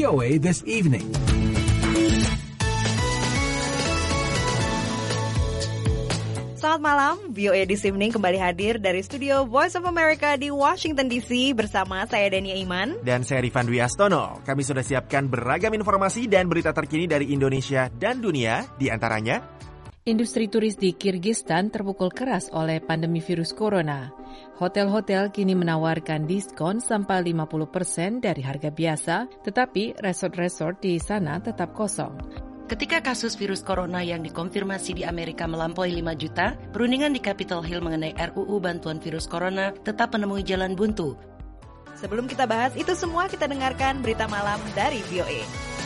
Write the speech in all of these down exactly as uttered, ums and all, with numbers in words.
O A This Evening. Selamat malam, V O A This Evening kembali hadir dari studio Voice of America di Washington D C bersama saya Dania Iman dan saya Rifan Dwi Astono. Kami sudah siapkan beragam informasi dan berita terkini dari Indonesia dan dunia, di antaranya industri turis di Kirgistan terpukul keras oleh pandemi virus corona. Hotel-hotel kini menawarkan diskon sampai lima puluh persen dari harga biasa, tetapi resort-resort di sana tetap kosong. Ketika kasus virus corona yang dikonfirmasi di Amerika melampaui lima juta, perundingan di Capitol Hill mengenai R U U bantuan virus corona tetap menemui jalan buntu. Sebelum kita bahas itu semua, kita dengarkan berita malam dari V O A.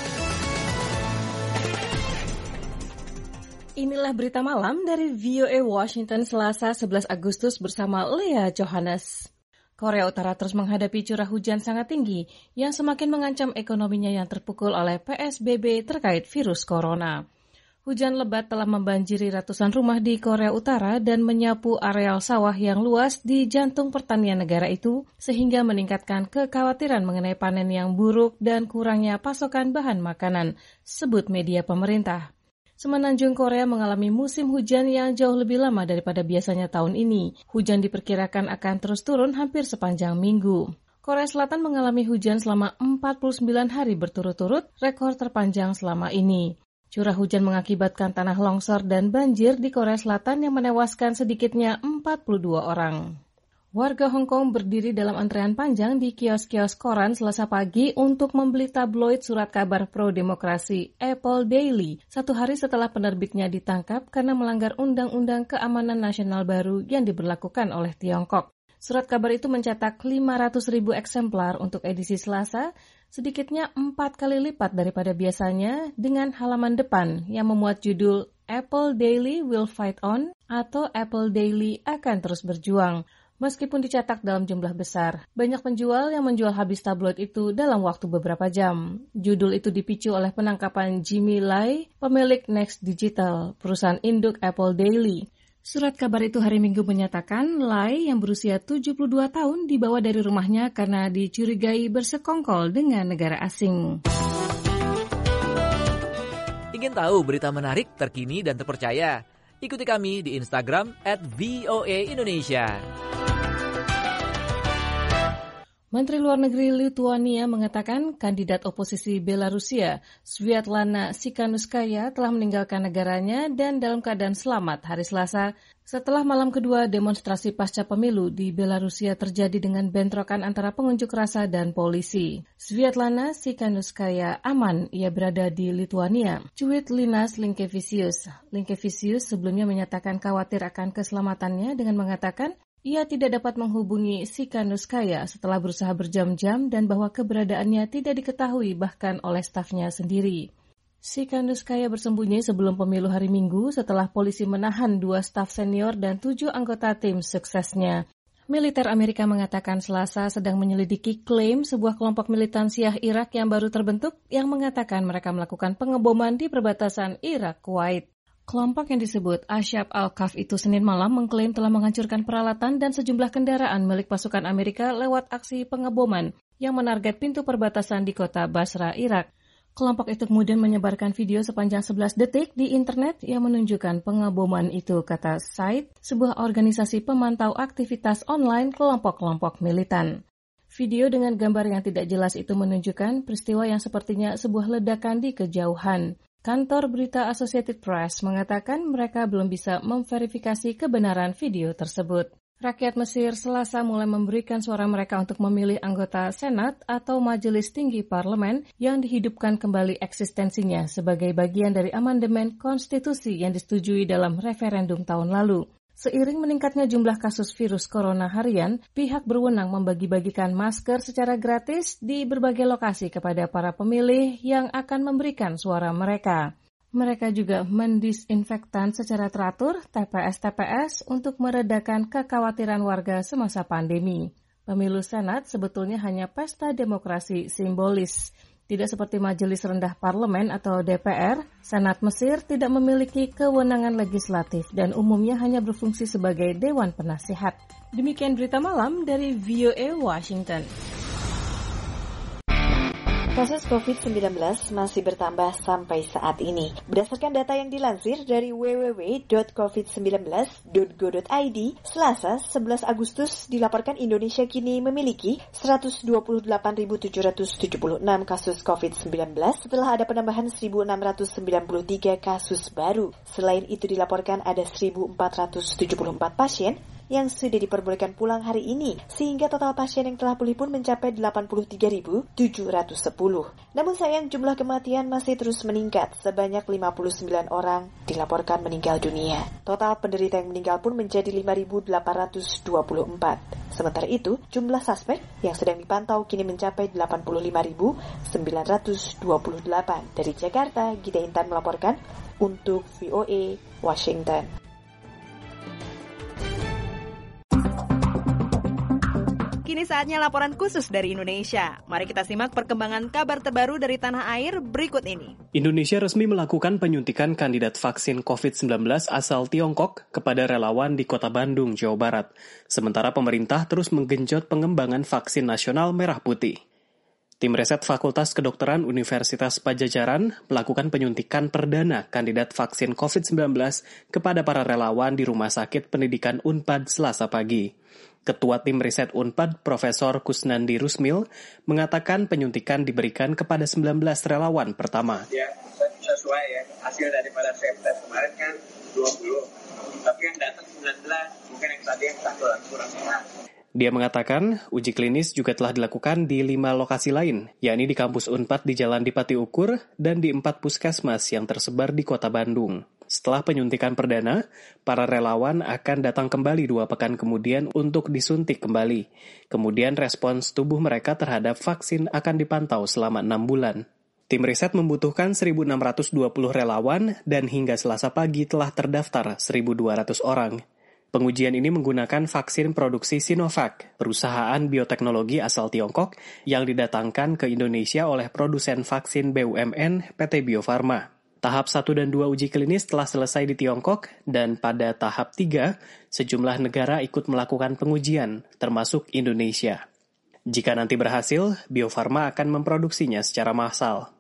Inilah berita malam dari V O A Washington Selasa sebelas Agustus bersama Lea Johannes. Korea Utara terus menghadapi curah hujan sangat tinggi yang semakin mengancam ekonominya yang terpukul oleh P S B B terkait virus corona. Hujan lebat telah membanjiri ratusan rumah di Korea Utara dan menyapu areal sawah yang luas di jantung pertanian negara itu, sehingga meningkatkan kekhawatiran mengenai panen yang buruk dan kurangnya pasokan bahan makanan, sebut media pemerintah. Semenanjung Korea mengalami musim hujan yang jauh lebih lama daripada biasanya tahun ini. Hujan diperkirakan akan terus turun hampir sepanjang minggu. Korea Selatan mengalami hujan selama empat puluh sembilan hari berturut-turut, rekor terpanjang selama ini. Curah hujan mengakibatkan tanah longsor dan banjir di Korea Selatan yang menewaskan sedikitnya empat puluh dua orang. Warga Hong Kong berdiri dalam antrean panjang di kios-kios koran Selasa pagi untuk membeli tabloid surat kabar pro-demokrasi Apple Daily, satu hari setelah penerbitnya ditangkap karena melanggar Undang-Undang Keamanan Nasional baru yang diberlakukan oleh Tiongkok. Surat kabar itu mencetak lima ratus ribu eksemplar untuk edisi Selasa, sedikitnya empat kali lipat daripada biasanya, dengan halaman depan yang memuat judul Apple Daily Will Fight On atau Apple Daily akan terus berjuang. Meskipun dicetak dalam jumlah besar, banyak penjual yang menjual habis tabloid itu dalam waktu beberapa jam. Judul itu dipicu oleh penangkapan Jimmy Lai, pemilik Next Digital, perusahaan induk Apple Daily. Surat kabar itu hari Minggu menyatakan Lai yang berusia tujuh puluh dua tahun dibawa dari rumahnya karena dicurigai bersekongkol dengan negara asing. Ingin tahu berita menarik, terkini, dan terpercaya? Ikuti kami di Instagram at V O A Indonesia. Menteri Luar Negeri Lituania mengatakan kandidat oposisi Belarusia, Sviatlana Tsikhanouskaya, telah meninggalkan negaranya dan dalam keadaan selamat hari Selasa setelah malam kedua demonstrasi pasca pemilu di Belarusia terjadi dengan bentrokan antara pengunjuk rasa dan polisi. Sviatlana Tsikhanouskaya aman, ia berada di Lituania. Cuit Linas Linkevicius. Linkevicius sebelumnya menyatakan khawatir akan keselamatannya dengan mengatakan ia tidak dapat menghubungi Tsikhanouskaya setelah berusaha berjam-jam dan bahwa keberadaannya tidak diketahui bahkan oleh stafnya sendiri. Tsikhanouskaya bersembunyi sebelum pemilu hari Minggu setelah polisi menahan dua staf senior dan tujuh anggota tim suksesnya. Militer Amerika mengatakan Selasa sedang menyelidiki klaim sebuah kelompok militan Syiah Irak yang baru terbentuk yang mengatakan mereka melakukan pengeboman di perbatasan Irak-Kuwait. Kelompok yang disebut Ashab al-Kaf itu Senin malam mengklaim telah menghancurkan peralatan dan sejumlah kendaraan milik pasukan Amerika lewat aksi pengeboman yang menarget pintu perbatasan di kota Basra, Irak. Kelompok itu kemudian menyebarkan video sepanjang sebelas detik di internet yang menunjukkan pengeboman itu, kata Site, sebuah organisasi pemantau aktivitas online kelompok-kelompok militan. Video dengan gambar yang tidak jelas itu menunjukkan peristiwa yang sepertinya sebuah ledakan di kejauhan. Kantor berita Associated Press mengatakan mereka belum bisa memverifikasi kebenaran video tersebut. Rakyat Mesir Selasa mulai memberikan suara mereka untuk memilih anggota Senat atau Majelis Tinggi Parlemen yang dihidupkan kembali eksistensinya sebagai bagian dari amandemen konstitusi yang disetujui dalam referendum tahun lalu. Seiring meningkatnya jumlah kasus virus corona harian, pihak berwenang membagi-bagikan masker secara gratis di berbagai lokasi kepada para pemilih yang akan memberikan suara mereka. Mereka juga mendisinfektan secara teratur T P S-T P S untuk meredakan kekhawatiran warga semasa pandemi. Pemilu Senat sebetulnya hanya pesta demokrasi simbolis. Tidak seperti Majelis Rendah Parlemen atau D P R, Senat Mesir tidak memiliki kewenangan legislatif dan umumnya hanya berfungsi sebagai Dewan Penasihat. Demikian berita malam dari V O A Washington. Kasus covid sembilan belas masih bertambah sampai saat ini. Berdasarkan data yang dilansir dari w w w titik covid sembilan belas titik go titik i d, Selasa sebelas Agustus dilaporkan Indonesia kini memiliki seratus dua puluh delapan ribu tujuh ratus tujuh puluh enam kasus covid sembilan belas setelah ada penambahan seribu enam ratus sembilan puluh tiga kasus baru. Selain itu dilaporkan ada seribu empat ratus tujuh puluh empat pasien yang sudah diperbolehkan pulang hari ini, sehingga total pasien yang telah pulih pun mencapai delapan puluh tiga ribu tujuh ratus sepuluh. Namun sayang jumlah kematian masih terus meningkat, sebanyak lima puluh sembilan orang dilaporkan meninggal dunia. Total penderita yang meninggal pun menjadi lima ribu delapan ratus dua puluh empat. Sementara itu, jumlah suspek yang sedang dipantau kini mencapai delapan puluh lima ribu sembilan ratus dua puluh delapan. Dari Jakarta, Gita Intan melaporkan untuk V O A Washington. Kini saatnya laporan khusus dari Indonesia. Mari kita simak perkembangan kabar terbaru dari tanah air berikut ini. Indonesia resmi melakukan penyuntikan kandidat vaksin covid sembilan belas asal Tiongkok kepada relawan di Kota Bandung, Jawa Barat. Sementara pemerintah terus menggenjot pengembangan vaksin nasional merah putih. Tim riset Fakultas Kedokteran Universitas Padjadjaran melakukan penyuntikan perdana kandidat vaksin covid sembilan belas kepada para relawan di Rumah Sakit Pendidikan Unpad Selasa pagi. Ketua Tim Riset Unpad, Profesor Kusnandi Rusmil, mengatakan penyuntikan diberikan kepada sembilan belas relawan pertama. Ya, sesuai ya, hasil daripada swab test kemarin kan dua puluh, tapi yang datang sembilan belas, mungkin yang tadi yang satu kurang sehat. Dia mengatakan uji klinis juga telah dilakukan di lima lokasi lain, yakni di kampus Unpad di Jalan Dipati Ukur dan di empat puskesmas yang tersebar di Kota Bandung. Setelah penyuntikan perdana, para relawan akan datang kembali dua pekan kemudian untuk disuntik kembali. Kemudian respons tubuh mereka terhadap vaksin akan dipantau selama enam bulan. Tim riset membutuhkan seribu enam ratus dua puluh relawan dan hingga Selasa pagi telah terdaftar seribu dua ratus orang. Pengujian ini menggunakan vaksin produksi Sinovac, perusahaan bioteknologi asal Tiongkok yang didatangkan ke Indonesia oleh produsen vaksin B U M N P T Bio Farma. Tahap satu dan dua uji klinis telah selesai di Tiongkok dan pada tahap tiga, sejumlah negara ikut melakukan pengujian, termasuk Indonesia. Jika nanti berhasil, Bio Farma akan memproduksinya secara massal.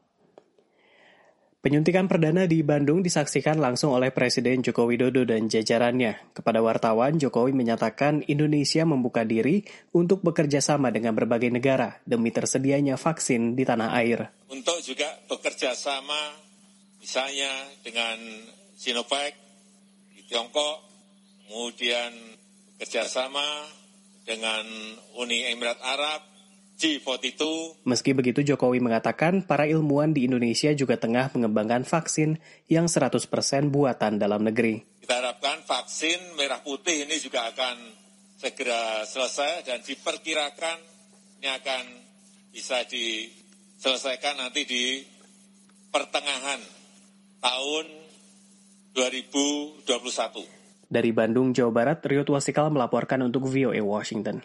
Penyuntikan perdana di Bandung disaksikan langsung oleh Presiden Joko Widodo dan jajarannya. Kepada wartawan, Jokowi menyatakan Indonesia membuka diri untuk bekerja sama dengan berbagai negara demi tersedianya vaksin di tanah air. Untuk juga bekerja sama misalnya dengan Sinovac di Tiongkok, kemudian kerjasama dengan Uni Emirat Arab, G empat puluh dua. Meski begitu, Jokowi mengatakan para ilmuwan di Indonesia juga tengah mengembangkan vaksin yang seratus persen buatan dalam negeri. Kita harapkan vaksin merah putih ini juga akan segera selesai dan diperkirakan ini akan bisa diselesaikan nanti di pertengahan tahun dua ribu dua puluh satu. Dari Bandung, Jawa Barat, Rio Tuasikal melaporkan untuk V O A Washington.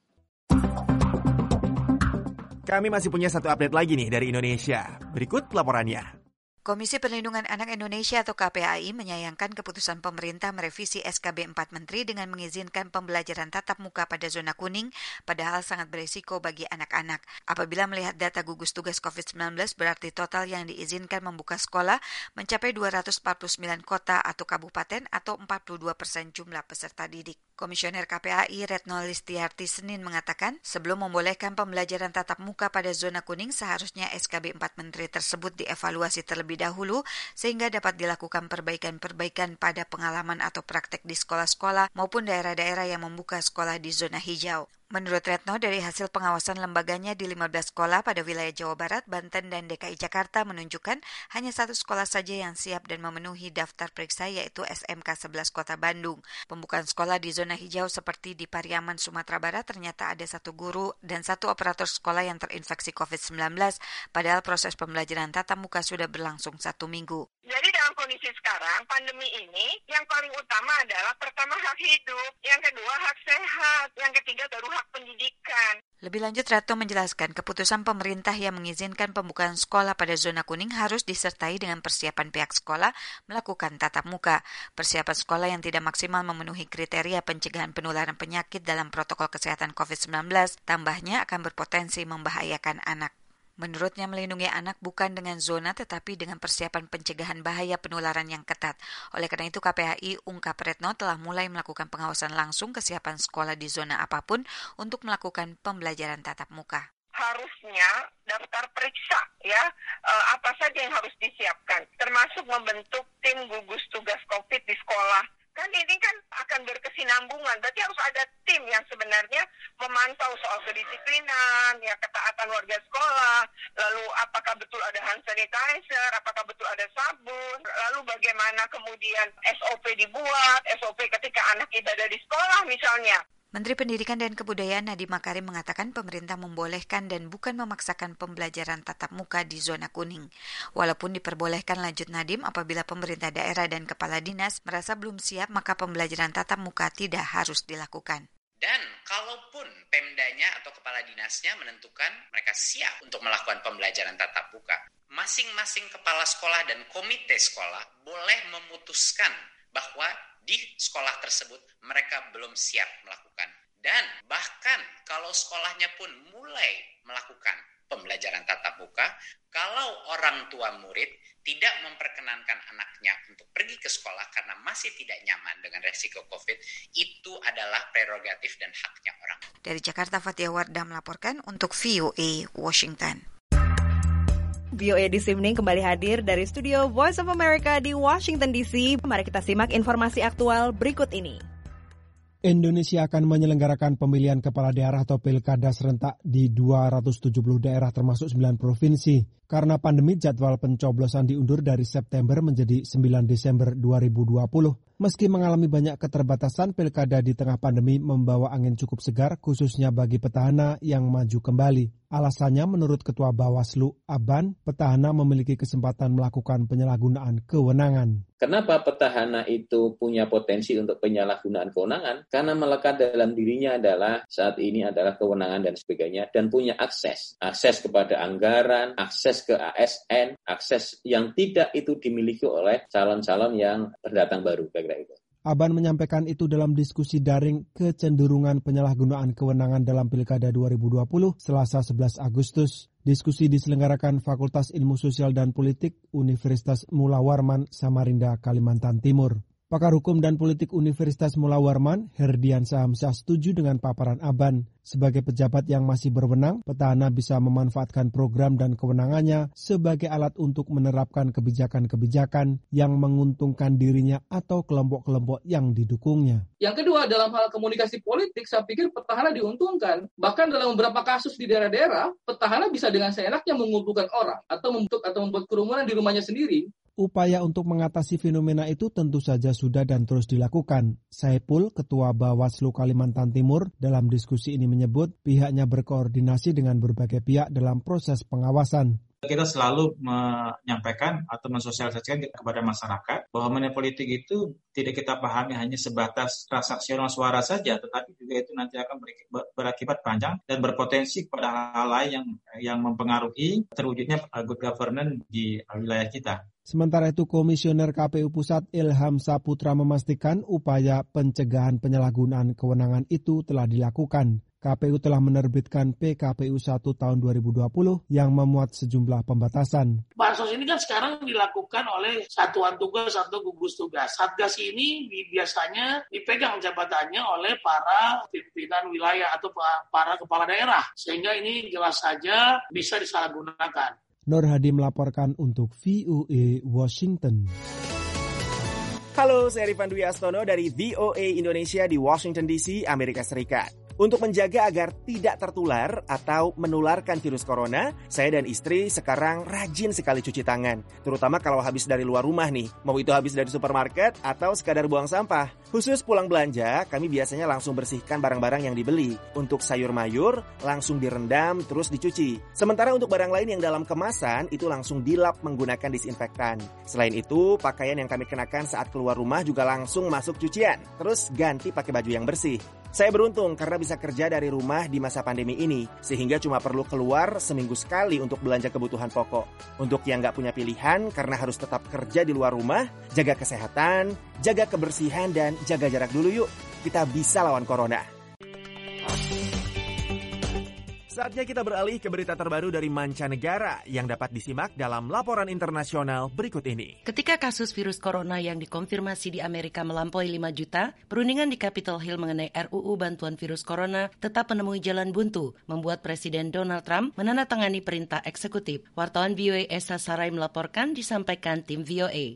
Kami masih punya satu update lagi nih dari Indonesia. Berikut laporannya. Komisi Perlindungan Anak Indonesia atau K P A I menyayangkan keputusan pemerintah merevisi S K B empat Menteri dengan mengizinkan pembelajaran tatap muka pada zona kuning, padahal sangat berisiko bagi anak-anak. Apabila melihat data gugus tugas covid sembilan belas, berarti total yang diizinkan membuka sekolah mencapai dua ratus empat puluh sembilan kota atau kabupaten atau empat puluh dua persen jumlah peserta didik. Komisioner K P A I Retno Listiarti Senin mengatakan, sebelum membolehkan pembelajaran tatap muka pada zona kuning, seharusnya S K B empat Menteri tersebut dievaluasi terlebih dahulu sehingga dapat dilakukan perbaikan-perbaikan pada pengalaman atau praktek di sekolah-sekolah maupun daerah-daerah yang membuka sekolah di zona hijau. Menurut Retno, dari hasil pengawasan lembaganya di lima belas sekolah pada wilayah Jawa Barat, Banten, dan D K I Jakarta menunjukkan hanya satu sekolah saja yang siap dan memenuhi daftar periksa, yaitu S M K sebelas Kota Bandung. Pembukaan sekolah di zona hijau seperti di Pariaman, Sumatera Barat ternyata ada satu guru dan satu operator sekolah yang terinfeksi covid sembilan belas, padahal proses pembelajaran tatap muka sudah berlangsung satu minggu. Jadi dalam kondisi sekarang, pandemi ini, yang paling utama adalah pertama hak hidup, yang kedua hak sehat, yang ketiga baru hak pendidikan. Lebih lanjut, Retno menjelaskan keputusan pemerintah yang mengizinkan pembukaan sekolah pada zona kuning harus disertai dengan persiapan pihak sekolah melakukan tatap muka. Persiapan sekolah yang tidak maksimal memenuhi kriteria pencegahan penularan penyakit dalam protokol kesehatan covid sembilan belas, tambahnya akan berpotensi membahayakan anak. Menurutnya melindungi anak bukan dengan zona tetapi dengan persiapan pencegahan bahaya penularan yang ketat. Oleh karena itu K P A I ungkap Retno telah mulai melakukan pengawasan langsung kesiapan sekolah di zona apapun untuk melakukan pembelajaran tatap muka. Harusnya daftar periksa ya uh, apa saja yang harus disiapkan, termasuk membentuk tim gugus tugas COVID di sekolah. Kan ini kan akan berkesinambungan, berarti harus ada tim yang sebenarnya memantau soal kedisiplinan, ya ketaatan warga sekolah, lalu apakah betul ada hand sanitizer, apakah betul ada sabun, lalu bagaimana kemudian S O P dibuat, S O P ketika anak ibadah di sekolah misalnya. Menteri Pendidikan dan Kebudayaan Nadiem Makarim mengatakan pemerintah membolehkan dan bukan memaksakan pembelajaran tatap muka di zona kuning. Walaupun diperbolehkan, lanjut Nadiem, apabila pemerintah daerah dan kepala dinas merasa belum siap, maka pembelajaran tatap muka tidak harus dilakukan. Dan kalaupun Pemdanya atau kepala dinasnya menentukan mereka siap untuk melakukan pembelajaran tatap muka, masing-masing kepala sekolah dan komite sekolah boleh memutuskan bahwa di sekolah tersebut mereka belum siap melakukan. Dan bahkan kalau sekolahnya pun mulai melakukan pembelajaran tatap muka, kalau orang tua murid tidak memperkenankan anaknya untuk pergi ke sekolah karena masih tidak nyaman dengan resiko COVID, itu adalah prerogatif dan haknya orang. Dari Jakarta, Fatia Wardah melaporkan untuk V O A Washington. V O A This Evening kembali hadir dari studio Voice of America di Washington D C. Mari kita simak informasi aktual berikut ini. Indonesia akan menyelenggarakan pemilihan kepala daerah atau pilkada serentak di dua ratus tujuh puluh daerah termasuk sembilan provinsi. Karena pandemi, jadwal pencoblosan diundur dari September menjadi sembilan Desember dua ribu dua puluh. Meski mengalami banyak keterbatasan, pilkada di tengah pandemi membawa angin cukup segar khususnya bagi petahana yang maju kembali. Alasannya menurut Ketua Bawaslu Aban, petahana memiliki kesempatan melakukan penyalahgunaan kewenangan. Kenapa petahana itu punya potensi untuk penyalahgunaan kewenangan? Karena melekat dalam dirinya adalah saat ini adalah kewenangan dan sebagainya dan punya akses. Akses kepada anggaran, akses ke A S N, akses yang tidak itu dimiliki oleh calon-calon yang pendatang baru. Kira-kira itu. Aban menyampaikan itu dalam diskusi daring kecenderungan penyalahgunaan kewenangan dalam Pilkada dua ribu dua puluh Selasa sebelas Agustus. Diskusi diselenggarakan Fakultas Ilmu Sosial dan Politik Universitas Mula Warman, Samarinda, Kalimantan Timur. Pakar Hukum dan Politik Universitas Mula Warman, Herdian Sahamsyah, setuju dengan paparan Aban. Sebagai pejabat yang masih berwenang, petahana bisa memanfaatkan program dan kewenangannya sebagai alat untuk menerapkan kebijakan-kebijakan yang menguntungkan dirinya atau kelompok-kelompok yang didukungnya. Yang kedua, dalam hal komunikasi politik, saya pikir petahana diuntungkan. Bahkan dalam beberapa kasus di daerah-daerah, petahana bisa dengan seenaknya mengumpulkan orang atau membentuk atau membuat kerumunan di rumahnya sendiri. Upaya untuk mengatasi fenomena itu tentu saja sudah dan terus dilakukan. Saipul, Ketua Bawaslu Kalimantan Timur, dalam diskusi ini menyebut pihaknya berkoordinasi dengan berbagai pihak dalam proses pengawasan. Kita selalu menyampaikan atau mensosialisasikan kepada masyarakat bahwa money politik itu tidak kita pahami hanya sebatas transaksional suara saja, tetapi juga itu nanti akan berakibat panjang dan berpotensi pada hal lain yang yang mempengaruhi terwujudnya good governance di wilayah kita. Sementara itu, Komisioner K P U Pusat Ilham Saputra memastikan upaya pencegahan penyalahgunaan kewenangan itu telah dilakukan. K P U telah menerbitkan P K P U satu tahun dua ribu dua puluh yang memuat sejumlah pembatasan. Bansos ini kan sekarang dilakukan oleh satuan tugas atau gugus tugas. Satgas ini biasanya dipegang jabatannya oleh para pimpinan wilayah atau para kepala daerah. Sehingga ini jelas saja bisa disalahgunakan. Nur Hadi melaporkan untuk V O A Washington. Halo, saya Rifan Dwi Astono dari V O A Indonesia di Washington D C, Amerika Serikat. Untuk menjaga agar tidak tertular atau menularkan virus corona, saya dan istri sekarang rajin sekali cuci tangan. Terutama kalau habis dari luar rumah nih, mau itu habis dari supermarket atau sekadar buang sampah. Khusus pulang belanja, kami biasanya langsung bersihkan barang-barang yang dibeli. Untuk sayur mayur, langsung direndam terus dicuci. Sementara untuk barang lain yang dalam kemasan, itu langsung dilap menggunakan disinfektan. Selain itu, pakaian yang kami kenakan saat keluar rumah juga langsung masuk cucian. Terus ganti pakai baju yang bersih. Saya beruntung karena bisa kerja dari rumah di masa pandemi ini, sehingga cuma perlu keluar seminggu sekali untuk belanja kebutuhan pokok. Untuk yang nggak punya pilihan karena harus tetap kerja di luar rumah, jaga kesehatan, jaga kebersihan, dan jaga jarak dulu yuk. Kita bisa lawan corona. Saatnya kita beralih ke berita terbaru dari mancanegara yang dapat disimak dalam laporan internasional berikut ini. Ketika kasus virus corona yang dikonfirmasi di Amerika melampaui lima juta, perundingan di Capitol Hill mengenai R U U bantuan virus corona tetap menemui jalan buntu, membuat Presiden Donald Trump menandatangani perintah eksekutif. Wartawan V O A Esa Sarai melaporkan, disampaikan tim V O A.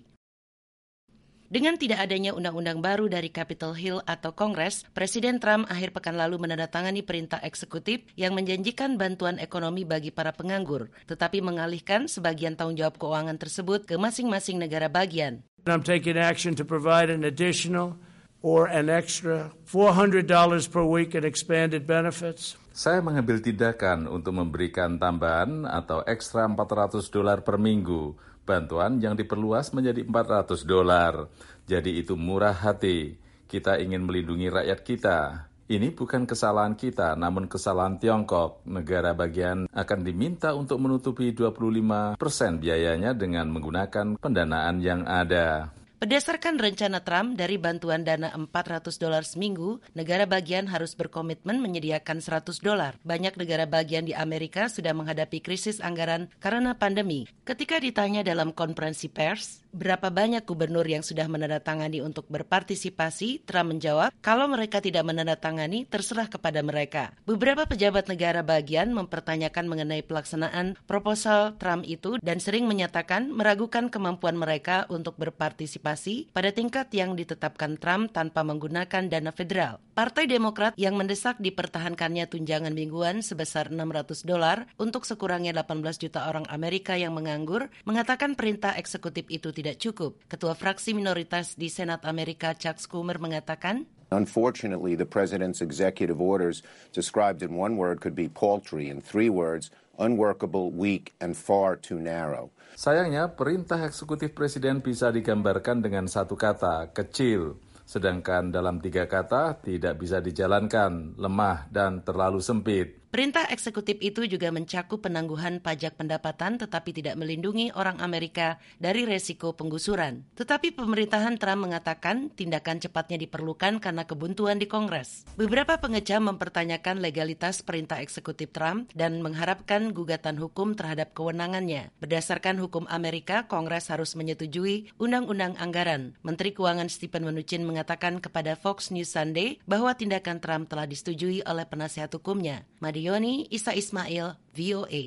Dengan tidak adanya undang-undang baru dari Capitol Hill atau Kongres, Presiden Trump akhir pekan lalu menandatangani perintah eksekutif yang menjanjikan bantuan ekonomi bagi para penganggur, tetapi mengalihkan sebagian tanggung jawab keuangan tersebut ke masing-masing negara bagian. I'm taking action to provide an additional or an extra four hundred dollars per week in expanded benefits. Saya mengambil tindakan untuk memberikan tambahan atau ekstra empat ratus dolar per minggu. Bantuan yang diperluas menjadi empat ratus dolar. Jadi itu murah hati. Kita ingin melindungi rakyat kita. Ini bukan kesalahan kita, namun kesalahan Tiongkok. Negara bagian akan diminta untuk menutupi dua puluh lima persen biayanya dengan menggunakan pendanaan yang ada. Berdasarkan rencana Trump, dari bantuan dana empat ratus dolar seminggu, negara bagian harus berkomitmen menyediakan seratus dolar. Banyak negara bagian di Amerika sudah menghadapi krisis anggaran karena pandemi. Ketika ditanya dalam konferensi pers, berapa banyak gubernur yang sudah menandatangani untuk berpartisipasi, Trump menjawab, kalau mereka tidak menandatangani, terserah kepada mereka. Beberapa pejabat negara bagian mempertanyakan mengenai pelaksanaan proposal Trump itu dan sering menyatakan meragukan kemampuan mereka untuk berpartisipasi pada tingkat yang ditetapkan Trump tanpa menggunakan dana federal. Partai Demokrat yang mendesak dipertahankannya tunjangan mingguan sebesar enam ratus dolar untuk sekurangnya delapan belas juta orang Amerika yang menganggur, mengatakan perintah eksekutif itu tidak cukup. Ketua fraksi minoritas di Senat Amerika Chuck Schumer mengatakan, Unfortunately, the president's executive orders described in one word could be paltry, in three words, unworkable, weak, and far too narrow. Sayangnya, perintah eksekutif presiden bisa digambarkan dengan satu kata, kecil. Sedangkan dalam tiga kata, tidak bisa dijalankan, lemah, dan terlalu sempit. Perintah eksekutif itu juga mencakup penangguhan pajak pendapatan tetapi tidak melindungi orang Amerika dari resiko penggusuran. Tetapi pemerintahan Trump mengatakan tindakan cepatnya diperlukan karena kebuntuan di Kongres. Beberapa pengecam mempertanyakan legalitas perintah eksekutif Trump dan mengharapkan gugatan hukum terhadap kewenangannya. Berdasarkan hukum Amerika, Kongres harus menyetujui undang-undang anggaran. Menteri Keuangan Stephen Mnuchin mengatakan kepada Fox News Sunday bahwa tindakan Trump telah disetujui oleh penasihat hukumnya. Yoni, Isa Ismail, V O A.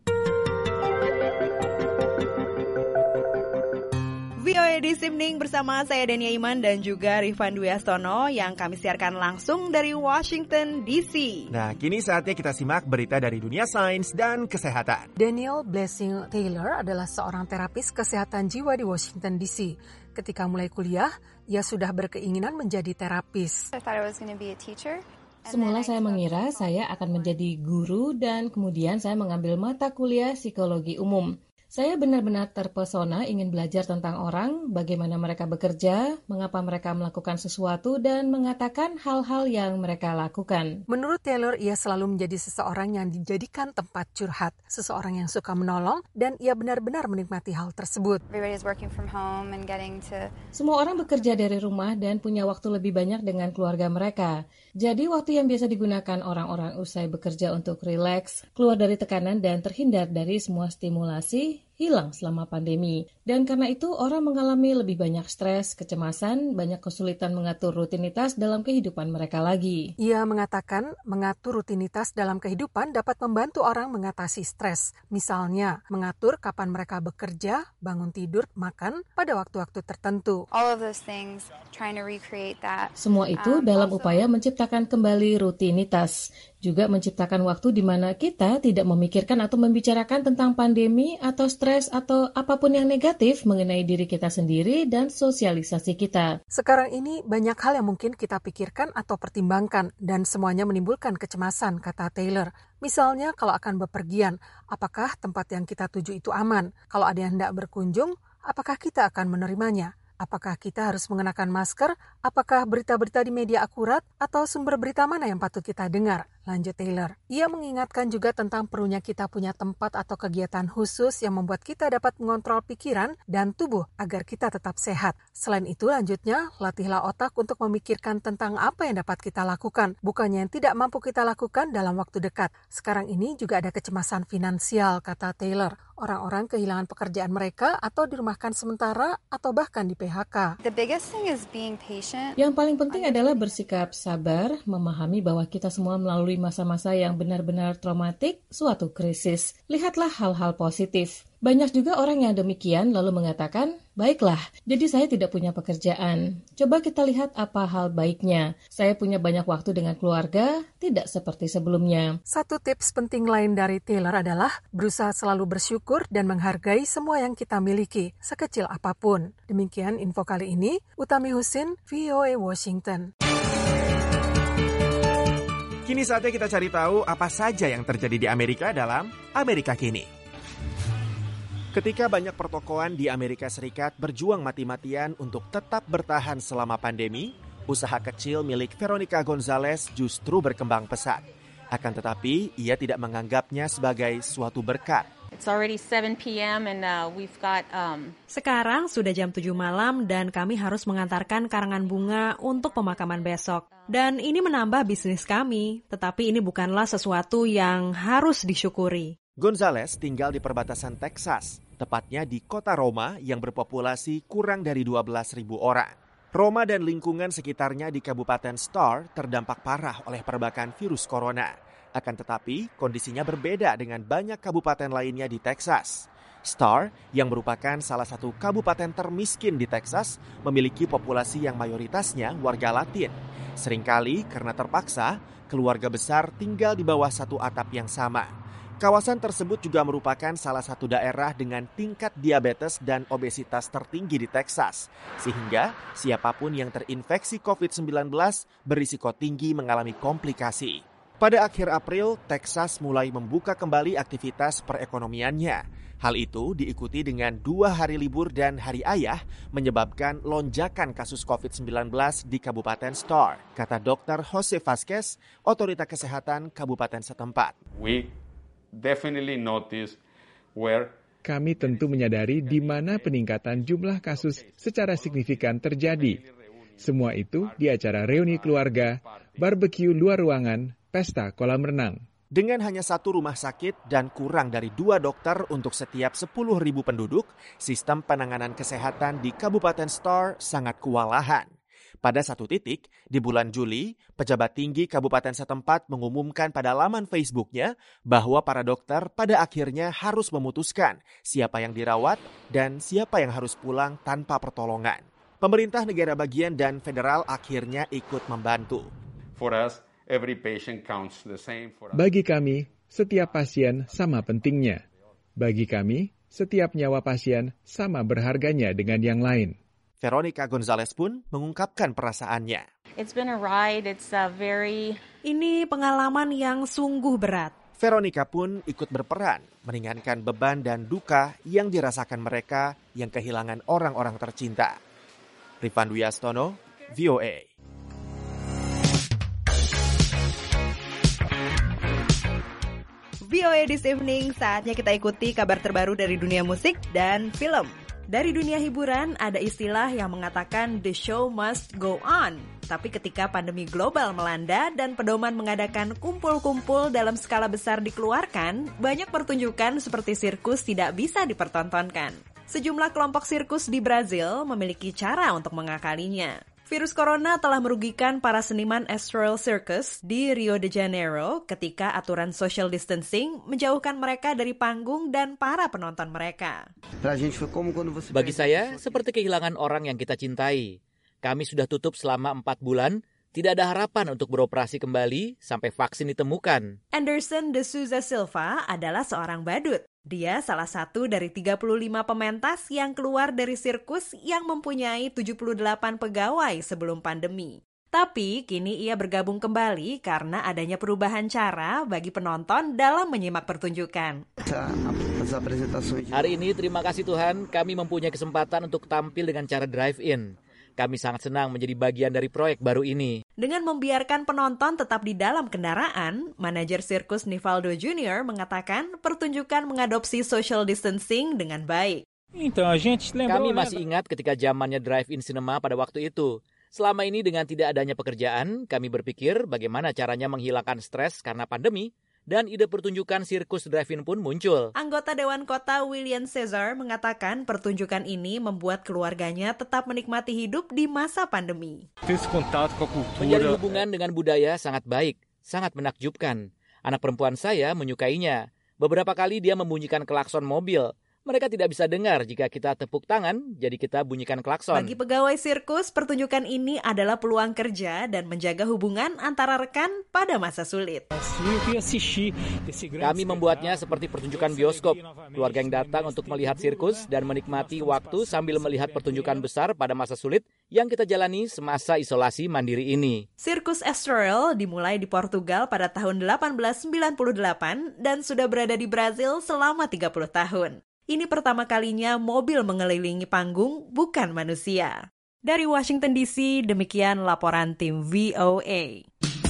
V O A This Evening bersama saya Dania Iman dan juga Rifan Dwi Astono yang kami siarkan langsung dari Washington D C. Nah, kini saatnya kita simak berita dari dunia sains dan kesehatan. Daniel Blessing Taylor adalah seorang terapis kesehatan jiwa di Washington D C. Ketika mulai kuliah, ia sudah berkeinginan menjadi terapis. I thought I was going to be a teacher. Semula saya mengira saya akan menjadi guru dan kemudian saya mengambil mata kuliah psikologi umum. Saya benar-benar terpesona ingin belajar tentang orang, bagaimana mereka bekerja, mengapa mereka melakukan sesuatu, dan mengatakan hal-hal yang mereka lakukan. Menurut Taylor, ia selalu menjadi seseorang yang dijadikan tempat curhat, seseorang yang suka menolong, dan ia benar-benar menikmati hal tersebut. Semua orang bekerja dari rumah dan punya waktu lebih banyak dengan keluarga mereka. Jadi waktu yang biasa digunakan orang-orang usai bekerja untuk rileks, keluar dari tekanan dan terhindar dari semua stimulasi, hilang selama pandemi. Dan karena itu orang mengalami lebih banyak stres, kecemasan, banyak kesulitan mengatur rutinitas dalam kehidupan mereka lagi. Ia mengatakan mengatur rutinitas dalam kehidupan dapat membantu orang mengatasi stres. Misalnya, mengatur kapan mereka bekerja, bangun tidur, makan pada waktu-waktu tertentu. All of those things, trying to recreate that. Semua itu Um, dalam also- upaya menciptakan kembali rutinitas. Juga menciptakan waktu di mana kita tidak memikirkan atau membicarakan tentang pandemi atau stres atau apapun yang negatif mengenai diri kita sendiri dan sosialisasi kita. Sekarang ini banyak hal yang mungkin kita pikirkan atau pertimbangkan dan semuanya menimbulkan kecemasan, kata Taylor. Misalnya kalau akan bepergian, apakah tempat yang kita tuju itu aman? Kalau ada yang hendak berkunjung, apakah kita akan menerimanya? Apakah kita harus mengenakan masker? Apakah berita-berita di media akurat? Atau sumber berita mana yang patut kita dengar? lanjut Taylor. Ia mengingatkan juga tentang perlunya kita punya tempat atau kegiatan khusus yang membuat kita dapat mengontrol pikiran dan tubuh agar kita tetap sehat. Selain itu, lanjutnya, latihlah otak untuk memikirkan tentang apa yang dapat kita lakukan, bukannya yang tidak mampu kita lakukan dalam waktu dekat. Sekarang ini juga ada kecemasan finansial, kata Taylor. Orang-orang kehilangan pekerjaan mereka atau dirumahkan sementara atau bahkan di P H K. The biggest thing is being patient. Yang paling penting adalah bersikap sabar, memahami bahwa kita semua melalui masa-masa yang benar-benar traumatik, suatu krisis. Lihatlah hal-hal positif. Banyak juga orang yang demikian lalu mengatakan, baiklah, jadi saya tidak punya pekerjaan. Coba kita lihat apa hal baiknya. Saya punya banyak waktu dengan keluarga, tidak seperti sebelumnya. Satu tips penting lain dari Taylor adalah berusaha selalu bersyukur dan menghargai semua yang kita miliki, sekecil apapun. Demikian info kali ini, Utami Husin, V O A Washington. Kini saatnya kita cari tahu apa saja yang terjadi di Amerika dalam Amerika Kini. Ketika banyak pertokoan di Amerika Serikat berjuang mati-matian untuk tetap bertahan selama pandemi, usaha kecil milik Veronica Gonzalez justru berkembang pesat. Akan tetapi, ia tidak menganggapnya sebagai suatu berkat. It's already seven p.m. and uh, we've got um Sekarang sudah jam tujuh malam dan kami harus mengantarkan karangan bunga untuk pemakaman besok. Dan ini menambah bisnis kami, tetapi ini bukanlah sesuatu yang harus disyukuri. Gonzalez tinggal di perbatasan Texas, tepatnya di kota Roma yang berpopulasi kurang dari dua belas ribu orang. Roma dan lingkungan sekitarnya di Kabupaten Starr terdampak parah oleh perbakan virus corona. Akan tetapi, kondisinya berbeda dengan banyak kabupaten lainnya di Texas. Starr, yang merupakan salah satu kabupaten termiskin di Texas, memiliki populasi yang mayoritasnya warga Latin. Seringkali karena terpaksa, keluarga besar tinggal di bawah satu atap yang sama. Kawasan tersebut juga merupakan salah satu daerah dengan tingkat diabetes dan obesitas tertinggi di Texas. Sehingga siapapun yang terinfeksi covid sembilan belas berisiko tinggi mengalami komplikasi. Pada akhir April, Texas mulai membuka kembali aktivitas perekonomiannya. Hal itu diikuti dengan dua hari libur dan hari ayah menyebabkan lonjakan kasus covid sembilan belas di Kabupaten Starr, kata dokter Jose Vasquez, otorita kesehatan kabupaten setempat. We definitely notice where Kami tentu menyadari di mana peningkatan jumlah kasus secara signifikan terjadi. Semua itu di acara reuni keluarga, barbeque luar ruangan, pesta kolam renang. Dengan hanya satu rumah sakit dan kurang dari dua dokter untuk setiap sepuluh ribu penduduk, sistem penanganan kesehatan di Kabupaten Starr sangat kewalahan. Pada satu titik, di bulan Juli, pejabat tinggi kabupaten setempat mengumumkan pada laman Facebooknya bahwa para dokter pada akhirnya harus memutuskan siapa yang dirawat dan siapa yang harus pulang tanpa pertolongan. Pemerintah negara bagian dan federal akhirnya ikut membantu. For us, every patient counts the same for us. Bagi kami, setiap pasien sama pentingnya. Bagi kami, setiap nyawa pasien sama berharganya dengan yang lain. Veronica Gonzalez pun mengungkapkan perasaannya. It's been a ride. It's a very Ini pengalaman yang sungguh berat. Veronica pun ikut berperan meringankan beban dan duka yang dirasakan mereka yang kehilangan orang-orang tercinta. Rifan Dwi Astono, V O A. V O A This Evening, saatnya kita ikuti kabar terbaru dari dunia musik dan film. Dari dunia hiburan, ada istilah yang mengatakan the show must go on. Tapi ketika pandemi global melanda dan pedoman mengadakan kumpul-kumpul dalam skala besar dikeluarkan, banyak pertunjukan seperti sirkus tidak bisa dipertontonkan. Sejumlah kelompok sirkus di Brazil memiliki cara untuk mengakalinya. Virus corona telah merugikan para seniman Astral Circus di Rio de Janeiro ketika aturan social distancing menjauhkan mereka dari panggung dan para penonton mereka. Bagi saya, seperti kehilangan orang yang kita cintai. Kami sudah tutup selama empat bulan, tidak ada harapan untuk beroperasi kembali sampai vaksin ditemukan. Anderson de Souza Silva adalah seorang badut. Dia salah satu dari tiga puluh lima pementas yang keluar dari sirkus yang mempunyai tujuh puluh delapan pegawai sebelum pandemi. Tapi kini ia bergabung kembali karena adanya perubahan cara bagi penonton dalam menyimak pertunjukan. Hari ini terima kasih Tuhan kami mempunyai kesempatan untuk tampil dengan cara drive-in. Kami sangat senang menjadi bagian dari proyek baru ini. Dengan membiarkan penonton tetap di dalam kendaraan, manajer sirkus Nivaldo Junior mengatakan pertunjukan mengadopsi social distancing dengan baik. Kami masih ingat ketika zamannya drive-in cinema pada waktu itu. Selama ini dengan tidak adanya pekerjaan, kami berpikir bagaimana caranya menghilangkan stres karena pandemi, dan ide pertunjukan sirkus drive-in pun muncul. Anggota Dewan Kota William Cesar mengatakan pertunjukan ini membuat keluarganya tetap menikmati hidup di masa pandemi. Menjalin hubungan dengan budaya sangat baik, sangat menakjubkan. Anak perempuan saya menyukainya. Beberapa kali dia membunyikan klakson mobil. Mereka tidak bisa dengar jika kita tepuk tangan, jadi kita bunyikan klakson. Bagi pegawai sirkus, pertunjukan ini adalah peluang kerja dan menjaga hubungan antara rekan pada masa sulit. Kami membuatnya seperti pertunjukan bioskop. Keluarga yang datang untuk melihat sirkus dan menikmati waktu sambil melihat pertunjukan besar pada masa sulit yang kita jalani semasa isolasi mandiri ini. Sirkus Estoril dimulai di Portugal pada tahun delapan belas sembilan puluh delapan dan sudah berada di Brazil selama tiga puluh tahun. Ini pertama kalinya mobil mengelilingi panggung, bukan manusia. Dari Washington D C, demikian laporan tim V O A.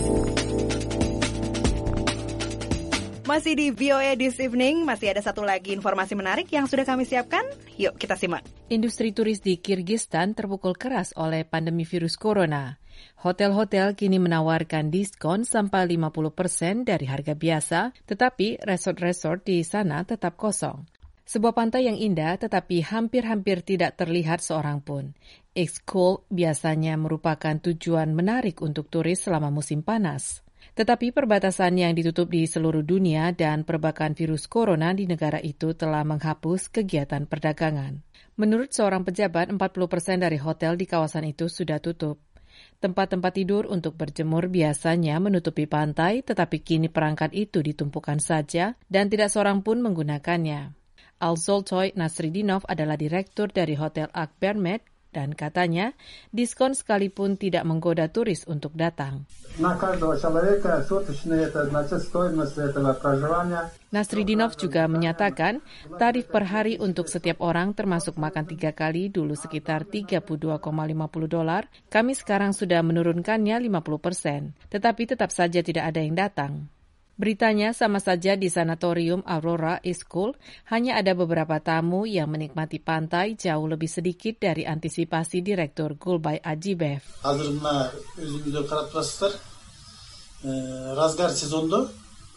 Masih di V O A This Evening, masih ada satu lagi informasi menarik yang sudah kami siapkan. Yuk kita simak. Industri turis di Kirgistan terpukul keras oleh pandemi virus corona. Hotel-hotel kini menawarkan diskon sampai lima puluh persen dari harga biasa, tetapi resort-resort di sana tetap kosong. Sebuah pantai yang indah tetapi hampir-hampir tidak terlihat seorang pun. X-Cool biasanya merupakan tujuan menarik untuk turis selama musim panas. Tetapi perbatasan yang ditutup di seluruh dunia dan perbakan virus corona di negara itu telah menghapus kegiatan perdagangan. Menurut seorang pejabat, empat puluh persen dari hotel di kawasan itu sudah tutup. Tempat-tempat tidur untuk berjemur biasanya menutupi pantai, tetapi kini perangkat itu ditumpukan saja dan tidak seorang pun menggunakannya. Al-Zoltoy Nasridinov adalah direktur dari Hotel Akbermet dan katanya diskon sekalipun tidak menggoda turis untuk datang. Nasridinov juga menyatakan tarif per hari untuk setiap orang termasuk makan tiga kali dulu sekitar tiga puluh dua koma lima puluh dolar, kami sekarang sudah menurunkannya lima puluh persen, tetapi tetap saja tidak ada yang datang. Beritanya sama saja di sanatorium Aurora School, hanya ada beberapa tamu yang menikmati pantai jauh lebih sedikit dari antisipasi Direktur Gulbay Ajibev. Hazırımda özümüzü karatırlar. Razgar sezonda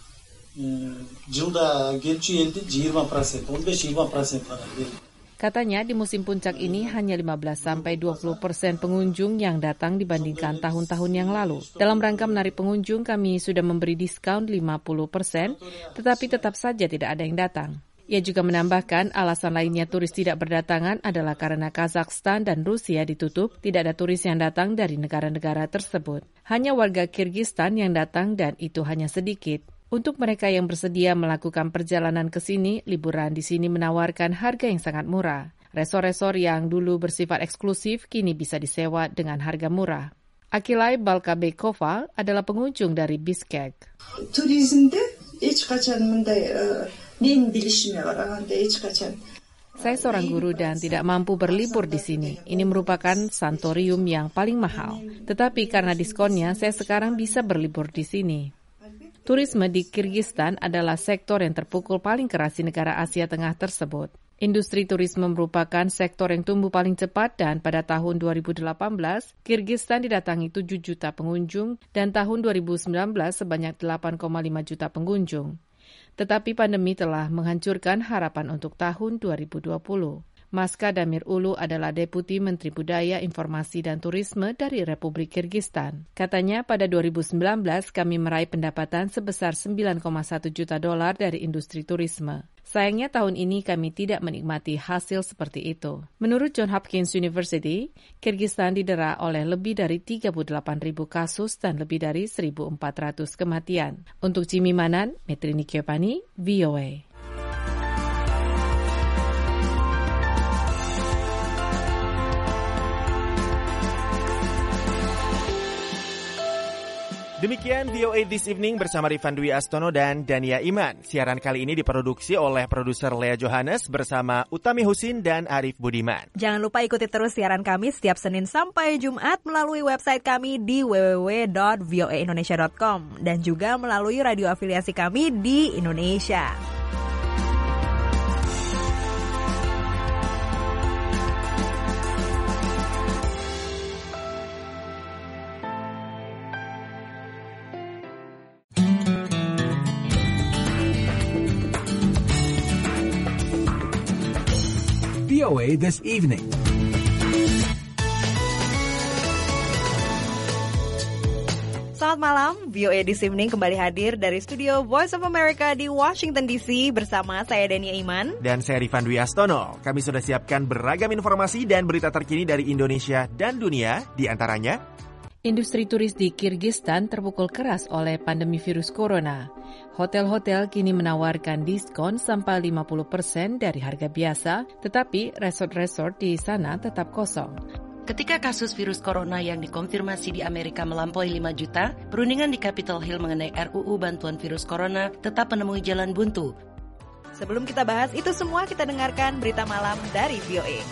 yılda geçiyor elde yirmi persen, on beş yirmi persen var. Katanya di musim puncak ini hanya lima belas sampai dua puluh persen pengunjung yang datang dibandingkan tahun-tahun yang lalu. Dalam rangka menarik pengunjung, kami sudah memberi diskon lima puluh persen, tetapi tetap saja tidak ada yang datang. Ia juga menambahkan alasan lainnya turis tidak berdatangan adalah karena Kazakhstan dan Rusia ditutup, tidak ada turis yang datang dari negara-negara tersebut. Hanya warga Kirgistan yang datang dan itu hanya sedikit. Untuk mereka yang bersedia melakukan perjalanan ke sini, liburan di sini menawarkan harga yang sangat murah. Resor-resor yang dulu bersifat eksklusif kini bisa disewa dengan harga murah. Akilay Balkabekova adalah pengunjung dari Bishkek. Turizmde hiç kaçan mınday nin bilişime var anda hiç kaçan. Saya seorang guru dan tidak mampu berlibur di sini. Ini merupakan sanatorium yang paling mahal. Tetapi karena diskonnya, saya sekarang bisa berlibur di sini. Turisme di Kirgistan adalah sektor yang terpukul paling keras di negara Asia Tengah tersebut. Industri turisme merupakan sektor yang tumbuh paling cepat dan pada tahun dua ribu delapan belas, Kirgistan didatangi tujuh juta pengunjung dan tahun dua ribu sembilan belas sebanyak delapan koma lima juta pengunjung. Tetapi pandemi telah menghancurkan harapan untuk tahun dua ribu dua puluh. Maska Damir Ulu adalah Deputi Menteri Budaya, Informasi dan Turisme dari Republik Kirgistan. Katanya pada dua ribu sembilan belas kami meraih pendapatan sebesar sembilan koma satu juta dolar dari industri turisme. Sayangnya tahun ini kami tidak menikmati hasil seperti itu. Menurut Johns Hopkins University, Kirgistan didera oleh lebih dari tiga puluh delapan ribu kasus dan lebih dari seribu empat ratus kematian. Untuk Jimmy Manan, Metrini Kiopani, V O A. Demikian V O A This Evening bersama Rifan Dwi Astono dan Dania Iman. Siaran kali ini diproduksi oleh produser Lea Johannes bersama Utami Husin dan Arif Budiman. Jangan lupa ikuti terus siaran kami setiap Senin sampai Jumat melalui website kami di w w w dot v o a indonesia dot com dan juga melalui radio afiliasi kami di Indonesia. V O A This Evening. Selamat malam, V O A This Evening kembali hadir dari studio Voice of America di Washington D C bersama saya Dania Iman dan saya Rifan Dwi Astono. Kami sudah siapkan beragam informasi dan berita terkini dari Indonesia dan dunia, di antaranya industri turis di Kirgistan terpukul keras oleh pandemi virus corona. Hotel-hotel kini menawarkan diskon sampai lima puluh persen dari harga biasa, tetapi resort-resort di sana tetap kosong. Ketika kasus virus corona yang dikonfirmasi di Amerika melampaui lima juta, perundingan di Capitol Hill mengenai R U U bantuan virus corona tetap menemui jalan buntu. Sebelum kita bahas itu semua, kita dengarkan berita malam dari V O A.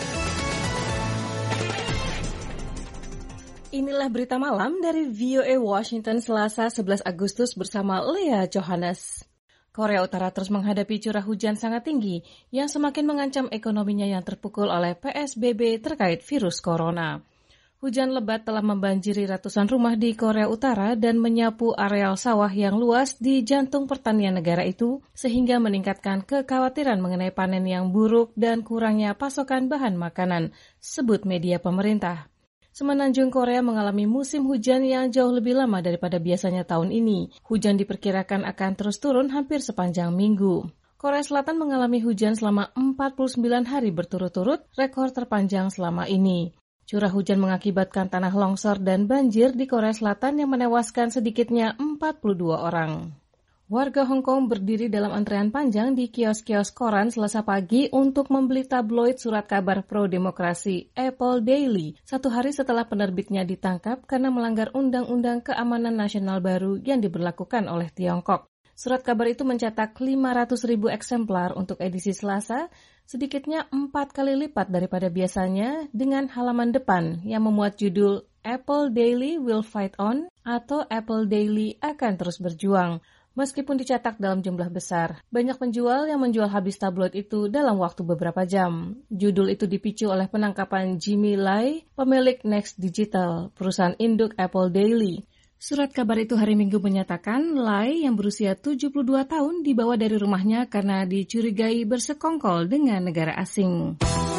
Inilah berita malam dari V O A Washington Selasa sebelas Agustus bersama Lea Johannes. Korea Utara terus menghadapi curah hujan sangat tinggi yang semakin mengancam ekonominya yang terpukul oleh P S B B terkait virus corona. Hujan lebat telah membanjiri ratusan rumah di Korea Utara dan menyapu areal sawah yang luas di jantung pertanian negara itu, sehingga meningkatkan kekhawatiran mengenai panen yang buruk dan kurangnya pasokan bahan makanan, sebut media pemerintah. Semenanjung Korea mengalami musim hujan yang jauh lebih lama daripada biasanya tahun ini. Hujan diperkirakan akan terus turun hampir sepanjang minggu. Korea Selatan mengalami hujan selama empat puluh sembilan hari berturut-turut, rekor terpanjang selama ini. Curah hujan mengakibatkan tanah longsor dan banjir di Korea Selatan yang menewaskan sedikitnya empat puluh dua orang. Warga Hong Kong berdiri dalam antrean panjang di kios-kios koran Selasa pagi untuk membeli tabloid surat kabar pro-demokrasi Apple Daily, satu hari setelah penerbitnya ditangkap karena melanggar Undang-Undang Keamanan Nasional baru yang diberlakukan oleh Tiongkok. Surat kabar itu mencetak lima ratus ribu eksemplar untuk edisi Selasa, sedikitnya empat kali lipat daripada biasanya, dengan halaman depan yang memuat judul Apple Daily Will Fight On atau Apple Daily akan terus berjuang. Meskipun dicetak dalam jumlah besar, banyak penjual yang menjual habis tabloid itu dalam waktu beberapa jam. Judul itu dipicu oleh penangkapan Jimmy Lai, pemilik Next Digital, perusahaan induk Apple Daily. Surat kabar itu hari Minggu menyatakan Lai yang berusia tujuh puluh dua tahun dibawa dari rumahnya karena dicurigai bersekongkol dengan negara asing.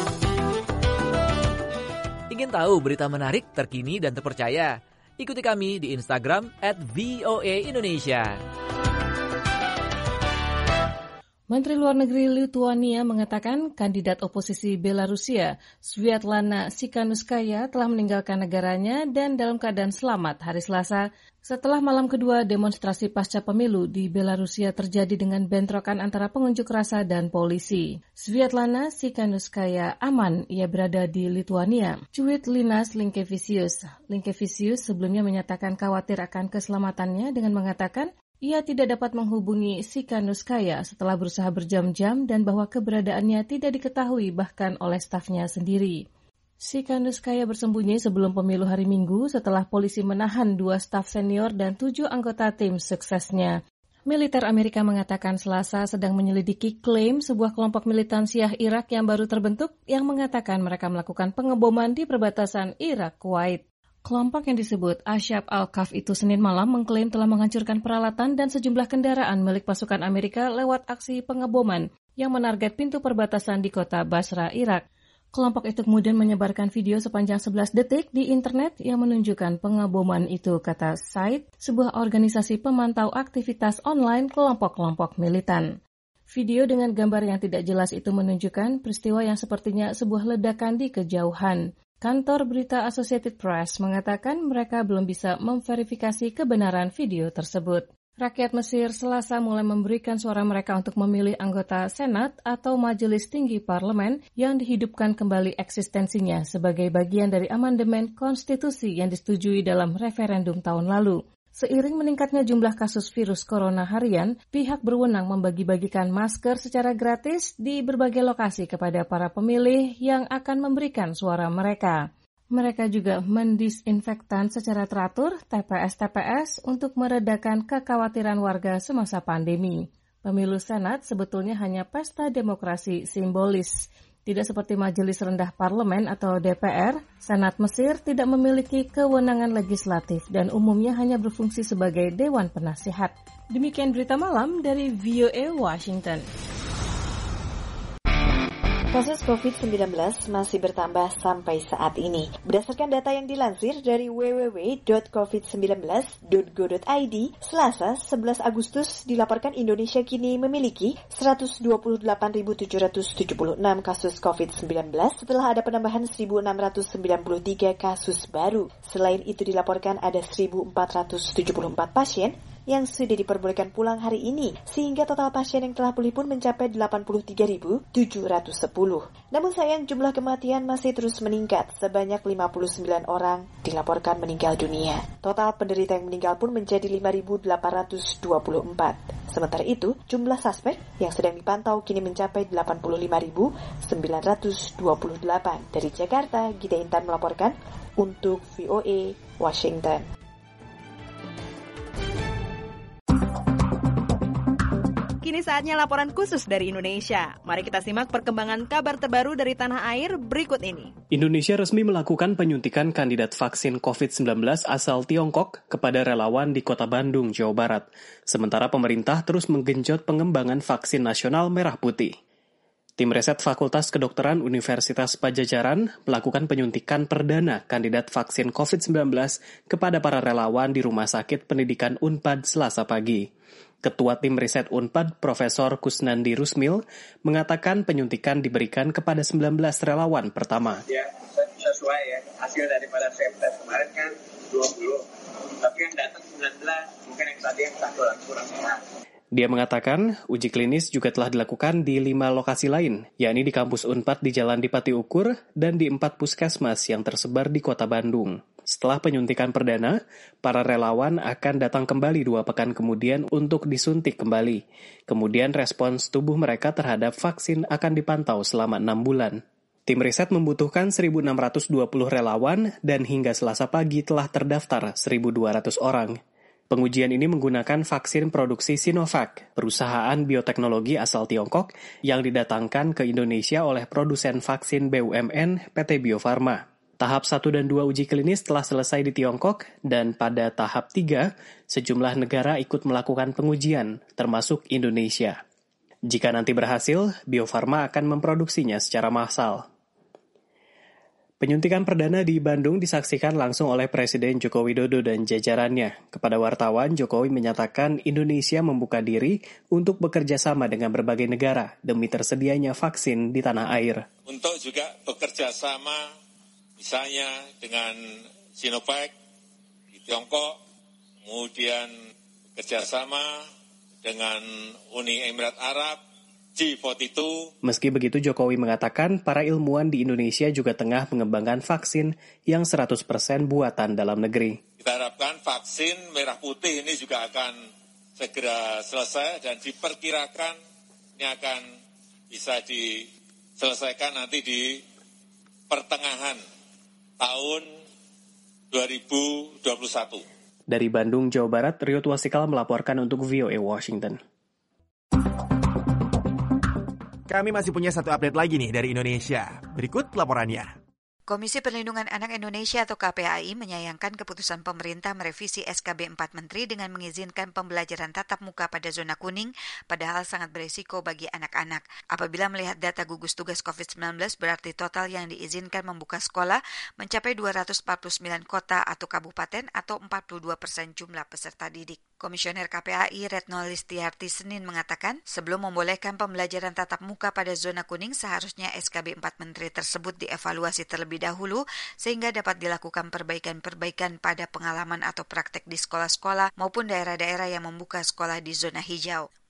Ingin tahu berita menarik, terkini, dan terpercaya? Ikuti kami di Instagram at V O A Indonesia. Menteri Luar Negeri Lituania mengatakan kandidat oposisi Belarusia, Sviatlana Tsikhanouskaya, telah meninggalkan negaranya dan dalam keadaan selamat hari Selasa setelah malam kedua demonstrasi pasca pemilu di Belarusia terjadi dengan bentrokan antara pengunjuk rasa dan polisi. Sviatlana Tsikhanouskaya aman, ia berada di Lituania. Cuit Linas Linkevicius. Linkevicius sebelumnya menyatakan khawatir akan keselamatannya dengan mengatakan ia tidak dapat menghubungi Tsikhanouskaya setelah berusaha berjam-jam dan bahwa keberadaannya tidak diketahui bahkan oleh stafnya sendiri. Tsikhanouskaya bersembunyi sebelum pemilu hari Minggu setelah polisi menahan dua staf senior dan tujuh anggota tim suksesnya. Militer Amerika mengatakan Selasa sedang menyelidiki klaim sebuah kelompok militan Syiah Irak yang baru terbentuk yang mengatakan mereka melakukan pengeboman di perbatasan Irak-Kuwait. Kelompok yang disebut Ashab al-Kaf itu Senin malam mengklaim telah menghancurkan peralatan dan sejumlah kendaraan milik pasukan Amerika lewat aksi pengeboman yang menarget pintu perbatasan di kota Basra, Irak. Kelompok itu kemudian menyebarkan video sepanjang sebelas detik di internet yang menunjukkan pengeboman itu, kata Site, sebuah organisasi pemantau aktivitas online kelompok-kelompok militan. Video dengan gambar yang tidak jelas itu menunjukkan peristiwa yang sepertinya sebuah ledakan di kejauhan. Kantor berita Associated Press mengatakan mereka belum bisa memverifikasi kebenaran video tersebut. Rakyat Mesir Selasa mulai memberikan suara mereka untuk memilih anggota Senat atau Majelis Tinggi Parlemen yang dihidupkan kembali eksistensinya sebagai bagian dari amandemen konstitusi yang disetujui dalam referendum tahun lalu. Seiring meningkatnya jumlah kasus virus corona harian, pihak berwenang membagi-bagikan masker secara gratis di berbagai lokasi kepada para pemilih yang akan memberikan suara mereka. Mereka juga mendisinfektan secara teratur T P S-T P S untuk meredakan kekhawatiran warga semasa pandemi. Pemilu Senat sebetulnya hanya pesta demokrasi simbolis. Tidak seperti Majelis Rendah Parlemen atau D P R, Senat Mesir tidak memiliki kewenangan legislatif dan umumnya hanya berfungsi sebagai Dewan Penasihat. Demikian berita malam dari V O A Washington. Kasus covid sembilan belas masih bertambah sampai saat ini. Berdasarkan data yang dilansir dari w w w dot covid sembilan belas dot go dot i d, Selasa sebelas Agustus dilaporkan Indonesia kini memiliki seratus dua puluh delapan ribu tujuh ratus tujuh puluh enam kasus covid sembilan belas setelah ada penambahan seribu enam ratus sembilan puluh tiga kasus baru. Selain itu dilaporkan ada seribu empat ratus tujuh puluh empat pasien yang sudah diperbolehkan pulang hari ini, sehingga total pasien yang telah pulih pun mencapai delapan puluh tiga ribu tujuh ratus sepuluh. Namun sayang jumlah kematian masih terus meningkat, sebanyak lima puluh sembilan orang dilaporkan meninggal dunia. Total penderita yang meninggal pun menjadi lima ribu delapan ratus dua puluh empat. Sementara itu, jumlah suspek yang sedang dipantau kini mencapai delapan puluh lima ribu sembilan ratus dua puluh delapan. Dari Jakarta, Gita Intan melaporkan untuk V O A Washington. Kini saatnya laporan khusus dari Indonesia. Mari kita simak perkembangan kabar terbaru dari tanah air berikut ini. Indonesia resmi melakukan penyuntikan kandidat vaksin covid sembilan belas asal Tiongkok kepada relawan di Kota Bandung, Jawa Barat. Sementara pemerintah terus menggenjot pengembangan vaksin nasional merah putih. Tim riset Fakultas Kedokteran Universitas Padjadjaran melakukan penyuntikan perdana kandidat vaksin covid sembilan belas kepada para relawan di Rumah Sakit Pendidikan Unpad Selasa pagi. Ketua Tim Riset Unpad, Profesor Kusnandi Rusmil, mengatakan penyuntikan diberikan kepada sembilan belas relawan pertama. Ya, sesuai ya. Hasil daripada swab test kemarin kan dua puluh. Tapi yang datang sembilan belas, mungkin yang tadi yang satu lagi kurang sehat. Dia mengatakan uji klinis juga telah dilakukan di lima lokasi lain, yakni di kampus Unpad di Jalan Dipati Ukur dan di empat puskesmas yang tersebar di Kota Bandung. Setelah penyuntikan perdana, para relawan akan datang kembali dua pekan kemudian untuk disuntik kembali. Kemudian respons tubuh mereka terhadap vaksin akan dipantau selama enam bulan. Tim riset membutuhkan seribu enam ratus dua puluh relawan dan hingga Selasa pagi telah terdaftar seribu dua ratus orang. Pengujian ini menggunakan vaksin produksi Sinovac, perusahaan bioteknologi asal Tiongkok yang didatangkan ke Indonesia oleh produsen vaksin B U M N P T Bio Farma. Tahap satu dan dua uji klinis telah selesai di Tiongkok dan pada tahap tiga, sejumlah negara ikut melakukan pengujian, termasuk Indonesia. Jika nanti berhasil, Bio Farma akan memproduksinya secara massal. Penyuntikan perdana di Bandung disaksikan langsung oleh Presiden Joko Widodo dan jajarannya. Kepada wartawan, Jokowi menyatakan Indonesia membuka diri untuk bekerja sama dengan berbagai negara demi tersedianya vaksin di tanah air. Untuk juga bekerja sama misalnya dengan Sinovac di Tiongkok, kemudian kerjasama dengan Uni Emirat Arab, G empat puluh dua. Meski begitu, Jokowi mengatakan para ilmuwan di Indonesia juga tengah mengembangkan vaksin yang seratus persen buatan dalam negeri. Kita harapkan vaksin merah putih ini juga akan segera selesai dan diperkirakan ini akan bisa diselesaikan nanti di pertengahan tahun dua ribu dua puluh satu. Dari Bandung, Jawa Barat, Rio Tuasikal melaporkan untuk V O A Washington. Kami masih punya satu update lagi nih dari Indonesia. Berikut laporannya. Komisi Perlindungan Anak Indonesia atau K P A I menyayangkan keputusan pemerintah merevisi S K B empat Menteri dengan mengizinkan pembelajaran tatap muka pada zona kuning, padahal sangat berisiko bagi anak-anak. Apabila melihat data gugus tugas covid sembilan belas, berarti total yang diizinkan membuka sekolah mencapai dua ratus empat puluh sembilan kota atau kabupaten atau empat puluh dua persen jumlah peserta didik. Komisioner K P A I Retno Listiarti Senin mengatakan, sebelum membolehkan pembelajaran tatap muka pada zona kuning, seharusnya S K B empat Menteri tersebut dievaluasi terlebih dahulu sehingga dapat dilakukan perbaikan-perbaikan pada pengalaman atau praktek di sekolah-sekolah maupun daerah-daerah yang membuka sekolah di zona hijau.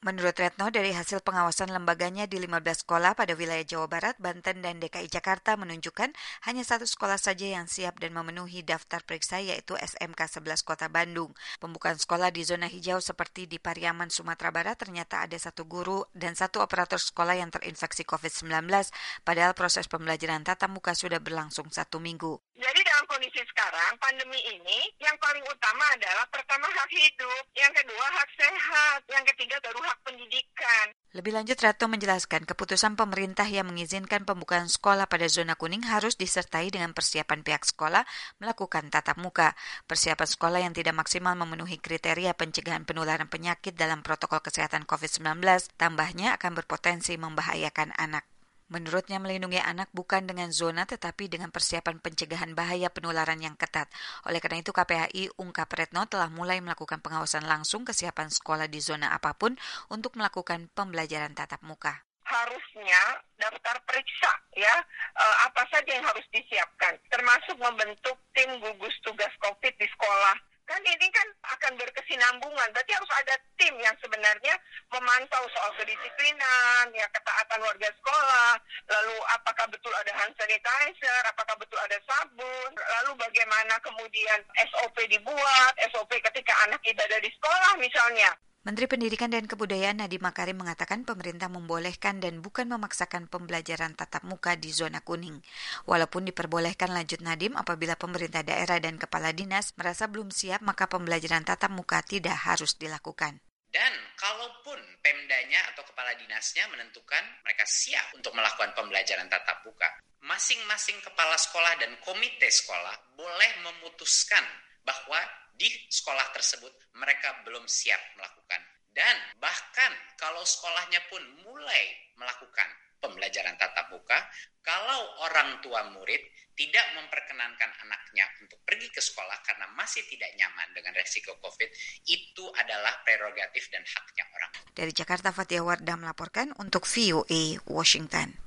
Menurut Retno, dari hasil pengawasan lembaganya di lima belas sekolah pada wilayah Jawa Barat, Banten, dan D K I Jakarta menunjukkan hanya satu sekolah saja yang siap dan memenuhi daftar periksa, yaitu S M K sebelas Kota Bandung. Pembukaan sekolah di zona hijau seperti di Pariaman, Sumatera Barat ternyata ada satu guru dan satu operator sekolah yang terinfeksi covid sembilan belas, padahal proses pembelajaran tatap muka sudah berlangsung satu minggu. Jadi dalam kondisi sekarang, pandemi ini, yang paling utama adalah pertama hak hidup, yang kedua hak sehat, yang ketiga baru hak pendidikan. Lebih lanjut, Retno menjelaskan keputusan pemerintah yang mengizinkan pembukaan sekolah pada zona kuning harus disertai dengan persiapan pihak sekolah melakukan tatap muka. Persiapan sekolah yang tidak maksimal memenuhi kriteria pencegahan penularan penyakit dalam protokol kesehatan covid sembilan belas, tambahnya akan berpotensi membahayakan anak. Menurutnya, melindungi anak bukan dengan zona tetapi dengan persiapan pencegahan bahaya penularan yang ketat. Oleh karena itu, K P A I ungkap Retno telah mulai melakukan pengawasan langsung kesiapan sekolah di zona apapun untuk melakukan pembelajaran tatap muka. Harusnya daftar periksa ya, e, apa saja yang harus disiapkan, termasuk membentuk tim gugus tugas COVID di sekolah. Kan ini kan akan berkesinambungan, berarti harus ada tim yang sebenarnya memantau soal kedisiplinan, ya ketaatan warga sekolah, lalu apakah betul ada hand sanitizer, apakah betul ada sabun, lalu bagaimana kemudian S O P dibuat, S O P ketika anak ibadah di sekolah misalnya. Menteri Pendidikan dan Kebudayaan Nadiem Makarim mengatakan pemerintah membolehkan dan bukan memaksakan pembelajaran tatap muka di zona kuning. Walaupun diperbolehkan, lanjut Nadiem, apabila pemerintah daerah dan kepala dinas merasa belum siap, maka pembelajaran tatap muka tidak harus dilakukan. Dan kalaupun Pemdanya atau kepala dinasnya menentukan mereka siap untuk melakukan pembelajaran tatap muka, masing-masing kepala sekolah dan komite sekolah boleh memutuskan bahwa di sekolah tersebut mereka belum siap melakukan. Dan bahkan kalau sekolahnya pun mulai melakukan pembelajaran tatap muka, kalau orang tua murid tidak memperkenankan anaknya untuk pergi ke sekolah karena masih tidak nyaman dengan resiko COVID, itu adalah prerogatif dan haknya orang. Dari Jakarta, Fatia Wardah melaporkan untuk V O A Washington.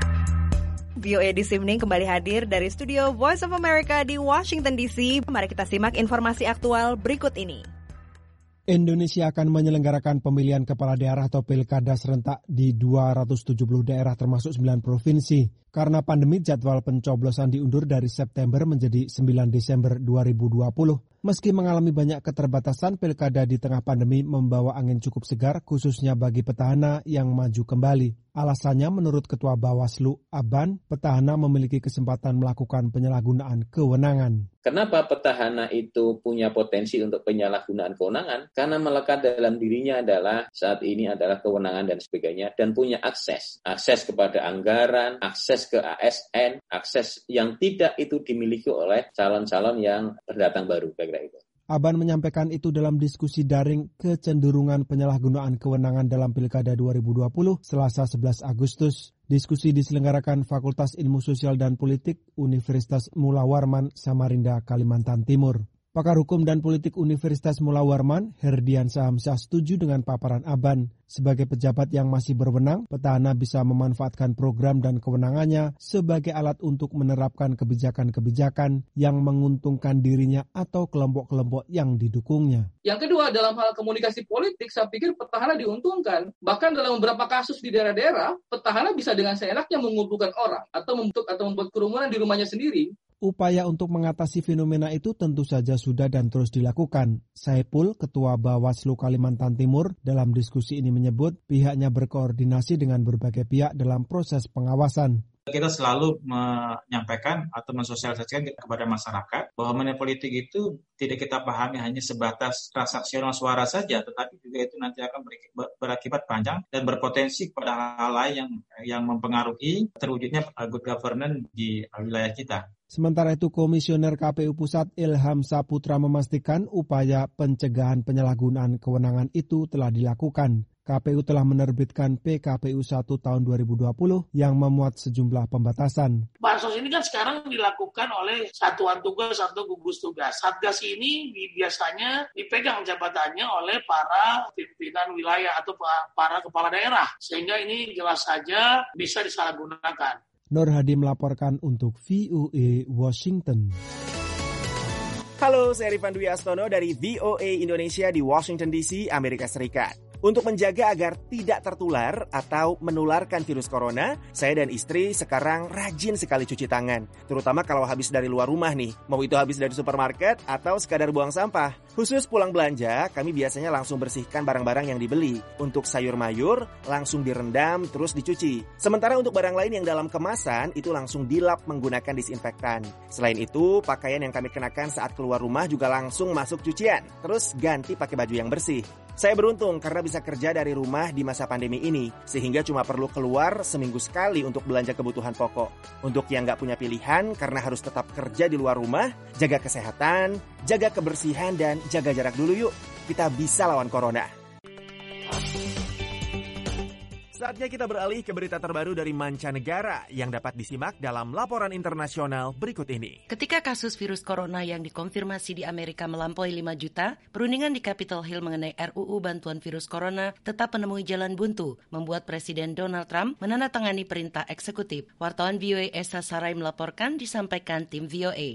V O A This Evening kembali hadir dari studio Voice of America di Washington D C. Mari kita simak informasi aktual berikut ini. Indonesia akan menyelenggarakan pemilihan kepala daerah atau pilkada serentak di dua ratus tujuh puluh daerah termasuk sembilan provinsi. Karena pandemi, jadwal pencoblosan diundur dari September menjadi sembilan Desember dua ribu dua puluh. Meski mengalami banyak keterbatasan, pilkada di tengah pandemi membawa angin cukup segar, khususnya bagi petahana yang maju kembali. Alasannya, menurut Ketua Bawaslu, Aban, petahana memiliki kesempatan melakukan penyalahgunaan kewenangan. Kenapa petahana itu punya potensi untuk penyalahgunaan kewenangan? Karena melekat dalam dirinya adalah saat ini adalah kewenangan dan sebagainya, dan punya akses. Akses kepada anggaran, akses ke A S N, akses yang tidak itu dimiliki oleh calon-calon yang pendatang baru, kira-kira itu. Aban menyampaikan itu dalam diskusi daring kecenderungan penyalahgunaan kewenangan dalam Pilkada dua ribu dua puluh Selasa sebelas Agustus. Diskusi diselenggarakan Fakultas Ilmu Sosial dan Politik Universitas Mula Warman, Samarinda, Kalimantan Timur. Pakar Hukum dan Politik Universitas Mula Warman, Herdian Sahamsyah, setuju dengan paparan Aban. Sebagai pejabat yang masih berwenang, petahana bisa memanfaatkan program dan kewenangannya sebagai alat untuk menerapkan kebijakan-kebijakan yang menguntungkan dirinya atau kelompok-kelompok yang didukungnya. Yang kedua, dalam hal komunikasi politik, saya pikir petahana diuntungkan. Bahkan dalam beberapa kasus di daerah-daerah, petahana bisa dengan seenaknya mengumpulkan orang atau membentuk atau membuat kerumunan di rumahnya sendiri. Upaya untuk mengatasi fenomena itu tentu saja sudah dan terus dilakukan. Saipul, Ketua Bawaslu Kalimantan Timur, dalam diskusi ini menyebut pihaknya berkoordinasi dengan berbagai pihak dalam proses pengawasan. Kita selalu menyampaikan atau mensosialisasikan kepada masyarakat bahwa money politik itu tidak kita pahami hanya sebatas transaksional suara saja, tetapi juga itu nanti akan berakibat panjang dan berpotensi pada hal lain yang yang mempengaruhi terwujudnya good governance di wilayah kita. Sementara itu, Komisioner K P U Pusat Ilham Saputra memastikan upaya pencegahan penyalahgunaan kewenangan itu telah dilakukan. K P U telah menerbitkan P K P U satu tahun dua ribu dua puluh yang memuat sejumlah pembatasan. Bansos ini kan sekarang dilakukan oleh satuan tugas atau gugus tugas. Satgas ini biasanya dipegang jabatannya oleh para pimpinan wilayah atau para kepala daerah. Sehingga ini jelas saja bisa disalahgunakan. Nur Hadi melaporkan untuk V O A Washington. Halo, saya Rifan Dwi Astono dari V O A Indonesia di Washington D C, Amerika Serikat. Untuk menjaga agar tidak tertular atau menularkan virus corona, saya dan istri sekarang rajin sekali cuci tangan. Terutama kalau habis dari luar rumah nih, mau itu habis dari supermarket atau sekadar buang sampah. Khusus pulang belanja, kami biasanya langsung bersihkan barang-barang yang dibeli. Untuk sayur mayur, langsung direndam terus dicuci. Sementara untuk barang lain yang dalam kemasan, itu langsung dilap menggunakan disinfektan. Selain itu, pakaian yang kami kenakan saat keluar rumah juga langsung masuk cucian. Terus ganti pakai baju yang bersih. Saya beruntung karena bisa kerja dari rumah di masa pandemi ini, sehingga cuma perlu keluar seminggu sekali untuk belanja kebutuhan pokok. Untuk yang nggak punya pilihan karena harus tetap kerja di luar rumah, jaga kesehatan, jaga kebersihan, dan jaga jarak dulu yuk. Kita bisa lawan corona. Saatnya kita beralih ke berita terbaru dari mancanegara yang dapat disimak dalam laporan internasional berikut ini. Ketika kasus virus corona yang dikonfirmasi di Amerika melampaui lima juta, perundingan di Capitol Hill mengenai R U U bantuan virus corona tetap menemui jalan buntu, membuat Presiden Donald Trump menandatangani perintah eksekutif. Wartawan V O A Esa Sarai melaporkan, disampaikan tim V O A.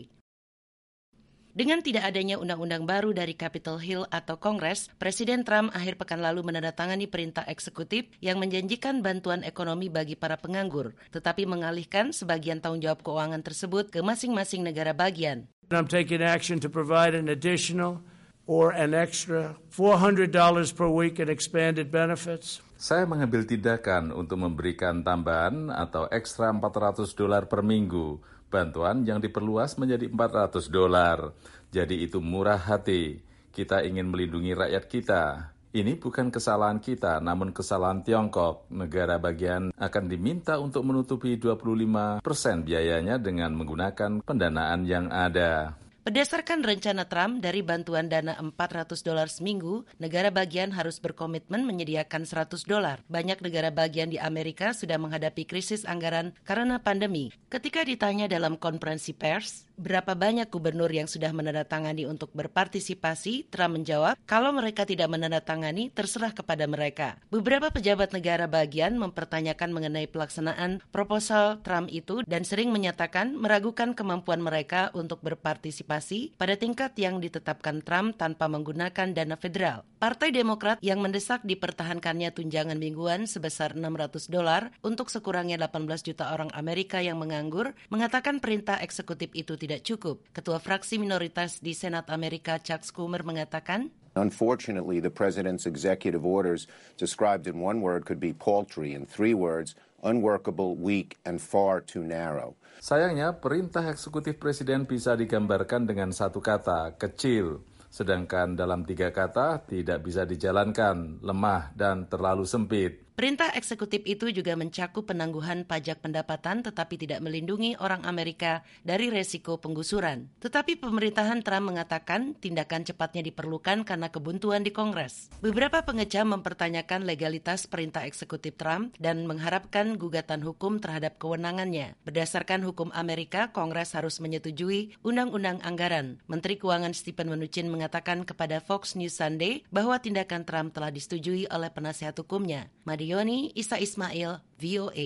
Dengan tidak adanya undang-undang baru dari Capitol Hill atau Kongres, Presiden Trump akhir pekan lalu menandatangani perintah eksekutif yang menjanjikan bantuan ekonomi bagi para penganggur, tetapi mengalihkan sebagian tanggung jawab keuangan tersebut ke masing-masing negara bagian. I'm taking action to provide an additional or an extra four hundred dollars per week in expanded benefits. Saya mengambil tindakan untuk memberikan tambahan atau ekstra empat ratus dolar per minggu. Bantuan yang diperluas menjadi empat ratus dolar. Jadi itu murah hati. Kita ingin melindungi rakyat kita. Ini bukan kesalahan kita, namun kesalahan Tiongkok. Negara bagian akan diminta untuk menutupi dua puluh lima persen biayanya dengan menggunakan pendanaan yang ada. Berdasarkan rencana Trump dari bantuan dana empat ratus dolar seminggu, negara bagian harus berkomitmen menyediakan seratus dolar. Banyak negara bagian di Amerika sudah menghadapi krisis anggaran karena pandemi. Ketika ditanya dalam konferensi pers, berapa banyak gubernur yang sudah menandatangani untuk berpartisipasi, Trump menjawab, kalau mereka tidak menandatangani, terserah kepada mereka. Beberapa pejabat negara bagian mempertanyakan mengenai pelaksanaan proposal Trump itu dan sering menyatakan meragukan kemampuan mereka untuk berpartisipasi pada tingkat yang ditetapkan Trump tanpa menggunakan dana federal. Partai Demokrat yang mendesak dipertahankannya tunjangan mingguan sebesar enam ratus dolar untuk sekurangnya delapan belas juta orang Amerika yang menganggur, mengatakan perintah eksekutif itu tidak cukup. Ketua fraksi minoritas di Senat Amerika, Chuck Schumer, mengatakan, Unfortunately, the president's executive orders described in one word could be paltry, in three words, unworkable, weak, and far too narrow. Sayangnya, perintah eksekutif presiden bisa digambarkan dengan satu kata, kecil. Sedangkan dalam tiga kata, tidak bisa dijalankan, lemah, dan terlalu sempit. Perintah eksekutif itu juga mencakup penangguhan pajak pendapatan tetapi tidak melindungi orang Amerika dari resiko penggusuran. Tetapi pemerintahan Trump mengatakan tindakan cepatnya diperlukan karena kebuntuan di Kongres. Beberapa pengecam mempertanyakan legalitas perintah eksekutif Trump dan mengharapkan gugatan hukum terhadap kewenangannya. Berdasarkan hukum Amerika, Kongres harus menyetujui undang-undang anggaran. Menteri Keuangan Stephen Mnuchin mengatakan kepada Fox News Sunday bahwa tindakan Trump telah disetujui oleh penasihat hukumnya. Yoni, Isa Ismail, V O A.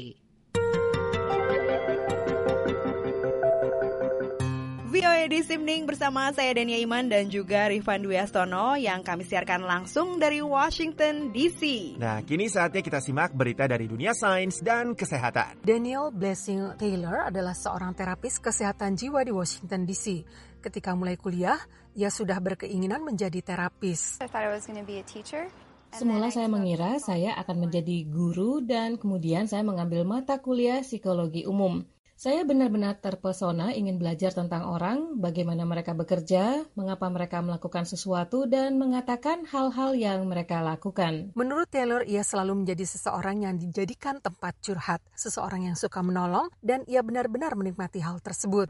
V O A This Evening bersama saya Dania Iman dan juga Rifan Dwi Astono yang kami siarkan langsung dari Washington D C. Nah, kini saatnya kita simak berita dari dunia sains dan kesehatan. Daniel Blessing Taylor adalah seorang terapis kesehatan jiwa di Washington D C. Ketika mulai kuliah, ia sudah berkeinginan menjadi terapis. I thought I was going to be a teacher. Semula saya mengira saya akan menjadi guru dan kemudian saya mengambil mata kuliah psikologi umum. Saya benar-benar terpesona ingin belajar tentang orang, bagaimana mereka bekerja, mengapa mereka melakukan sesuatu, dan mengatakan hal-hal yang mereka lakukan. Menurut Taylor, ia selalu menjadi seseorang yang dijadikan tempat curhat, seseorang yang suka menolong, dan ia benar-benar menikmati hal tersebut.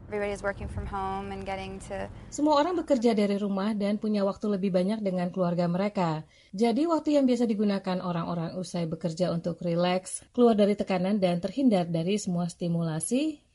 Semua orang bekerja dari rumah dan punya waktu lebih banyak dengan keluarga mereka. Jadi waktu yang biasa digunakan orang-orang usai bekerja untuk rileks, keluar dari tekanan dan terhindar dari semua stimulasi,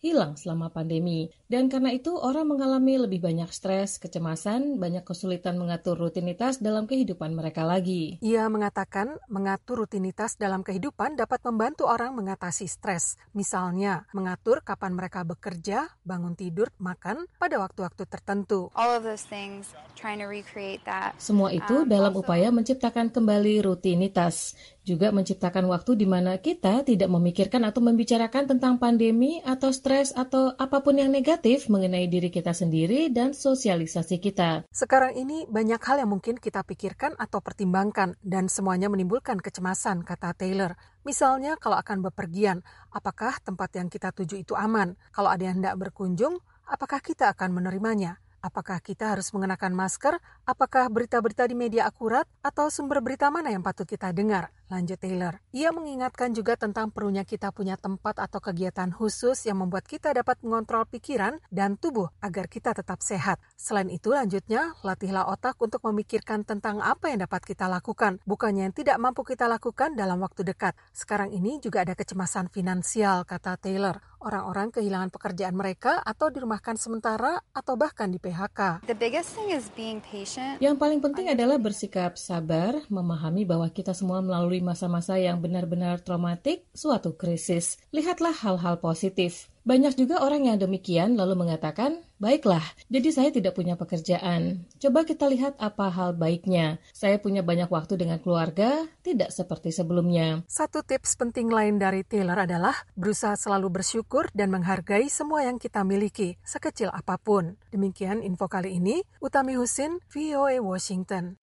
hilang selama pandemi. Dan karena itu orang mengalami lebih banyak stres, kecemasan, banyak kesulitan mengatur rutinitas dalam kehidupan mereka lagi. Ia mengatakan mengatur rutinitas dalam kehidupan dapat membantu orang mengatasi stres. Misalnya, mengatur kapan mereka bekerja, bangun tidur, makan pada waktu-waktu tertentu. All of those things, trying to recreate that. Semua itu Um, dalam also- upaya menciptakan kembali rutinitas. Juga menciptakan waktu di mana kita tidak memikirkan atau membicarakan tentang pandemi atau stres atau apapun yang negatif mengenai diri kita sendiri dan sosialisasi kita. Sekarang ini banyak hal yang mungkin kita pikirkan atau pertimbangkan dan semuanya menimbulkan kecemasan, kata Taylor. Misalnya kalau akan bepergian, apakah tempat yang kita tuju itu aman? Kalau ada yang hendak berkunjung, apakah kita akan menerimanya? Apakah kita harus mengenakan masker? Apakah berita-berita di media akurat? Atau sumber berita mana yang patut kita dengar? Lanjut Taylor. Ia mengingatkan juga tentang perlunya kita punya tempat atau kegiatan khusus yang membuat kita dapat mengontrol pikiran dan tubuh agar kita tetap sehat. Selain itu, lanjutnya, latihlah otak untuk memikirkan tentang apa yang dapat kita lakukan, bukannya yang tidak mampu kita lakukan dalam waktu dekat. Sekarang ini juga ada kecemasan finansial, kata Taylor. Orang-orang kehilangan pekerjaan mereka atau dirumahkan sementara atau bahkan di P H K. The biggest thing is being patient. Yang paling penting adalah bersikap sabar, memahami bahwa kita semua melalui masa-masa yang benar-benar traumatik, suatu krisis. Lihatlah hal-hal positif. Banyak juga orang yang demikian lalu mengatakan, baiklah, jadi saya tidak punya pekerjaan. Coba kita lihat apa hal baiknya. Saya punya banyak waktu dengan keluarga, tidak seperti sebelumnya. Satu tips penting lain dari Taylor adalah berusaha selalu bersyukur dan menghargai semua yang kita miliki, sekecil apapun. Demikian info kali ini, Utami Husin, V O A Washington.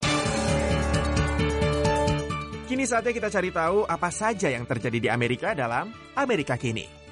Kini saatnya kita cari tahu apa saja yang terjadi di Amerika dalam Amerika Kini.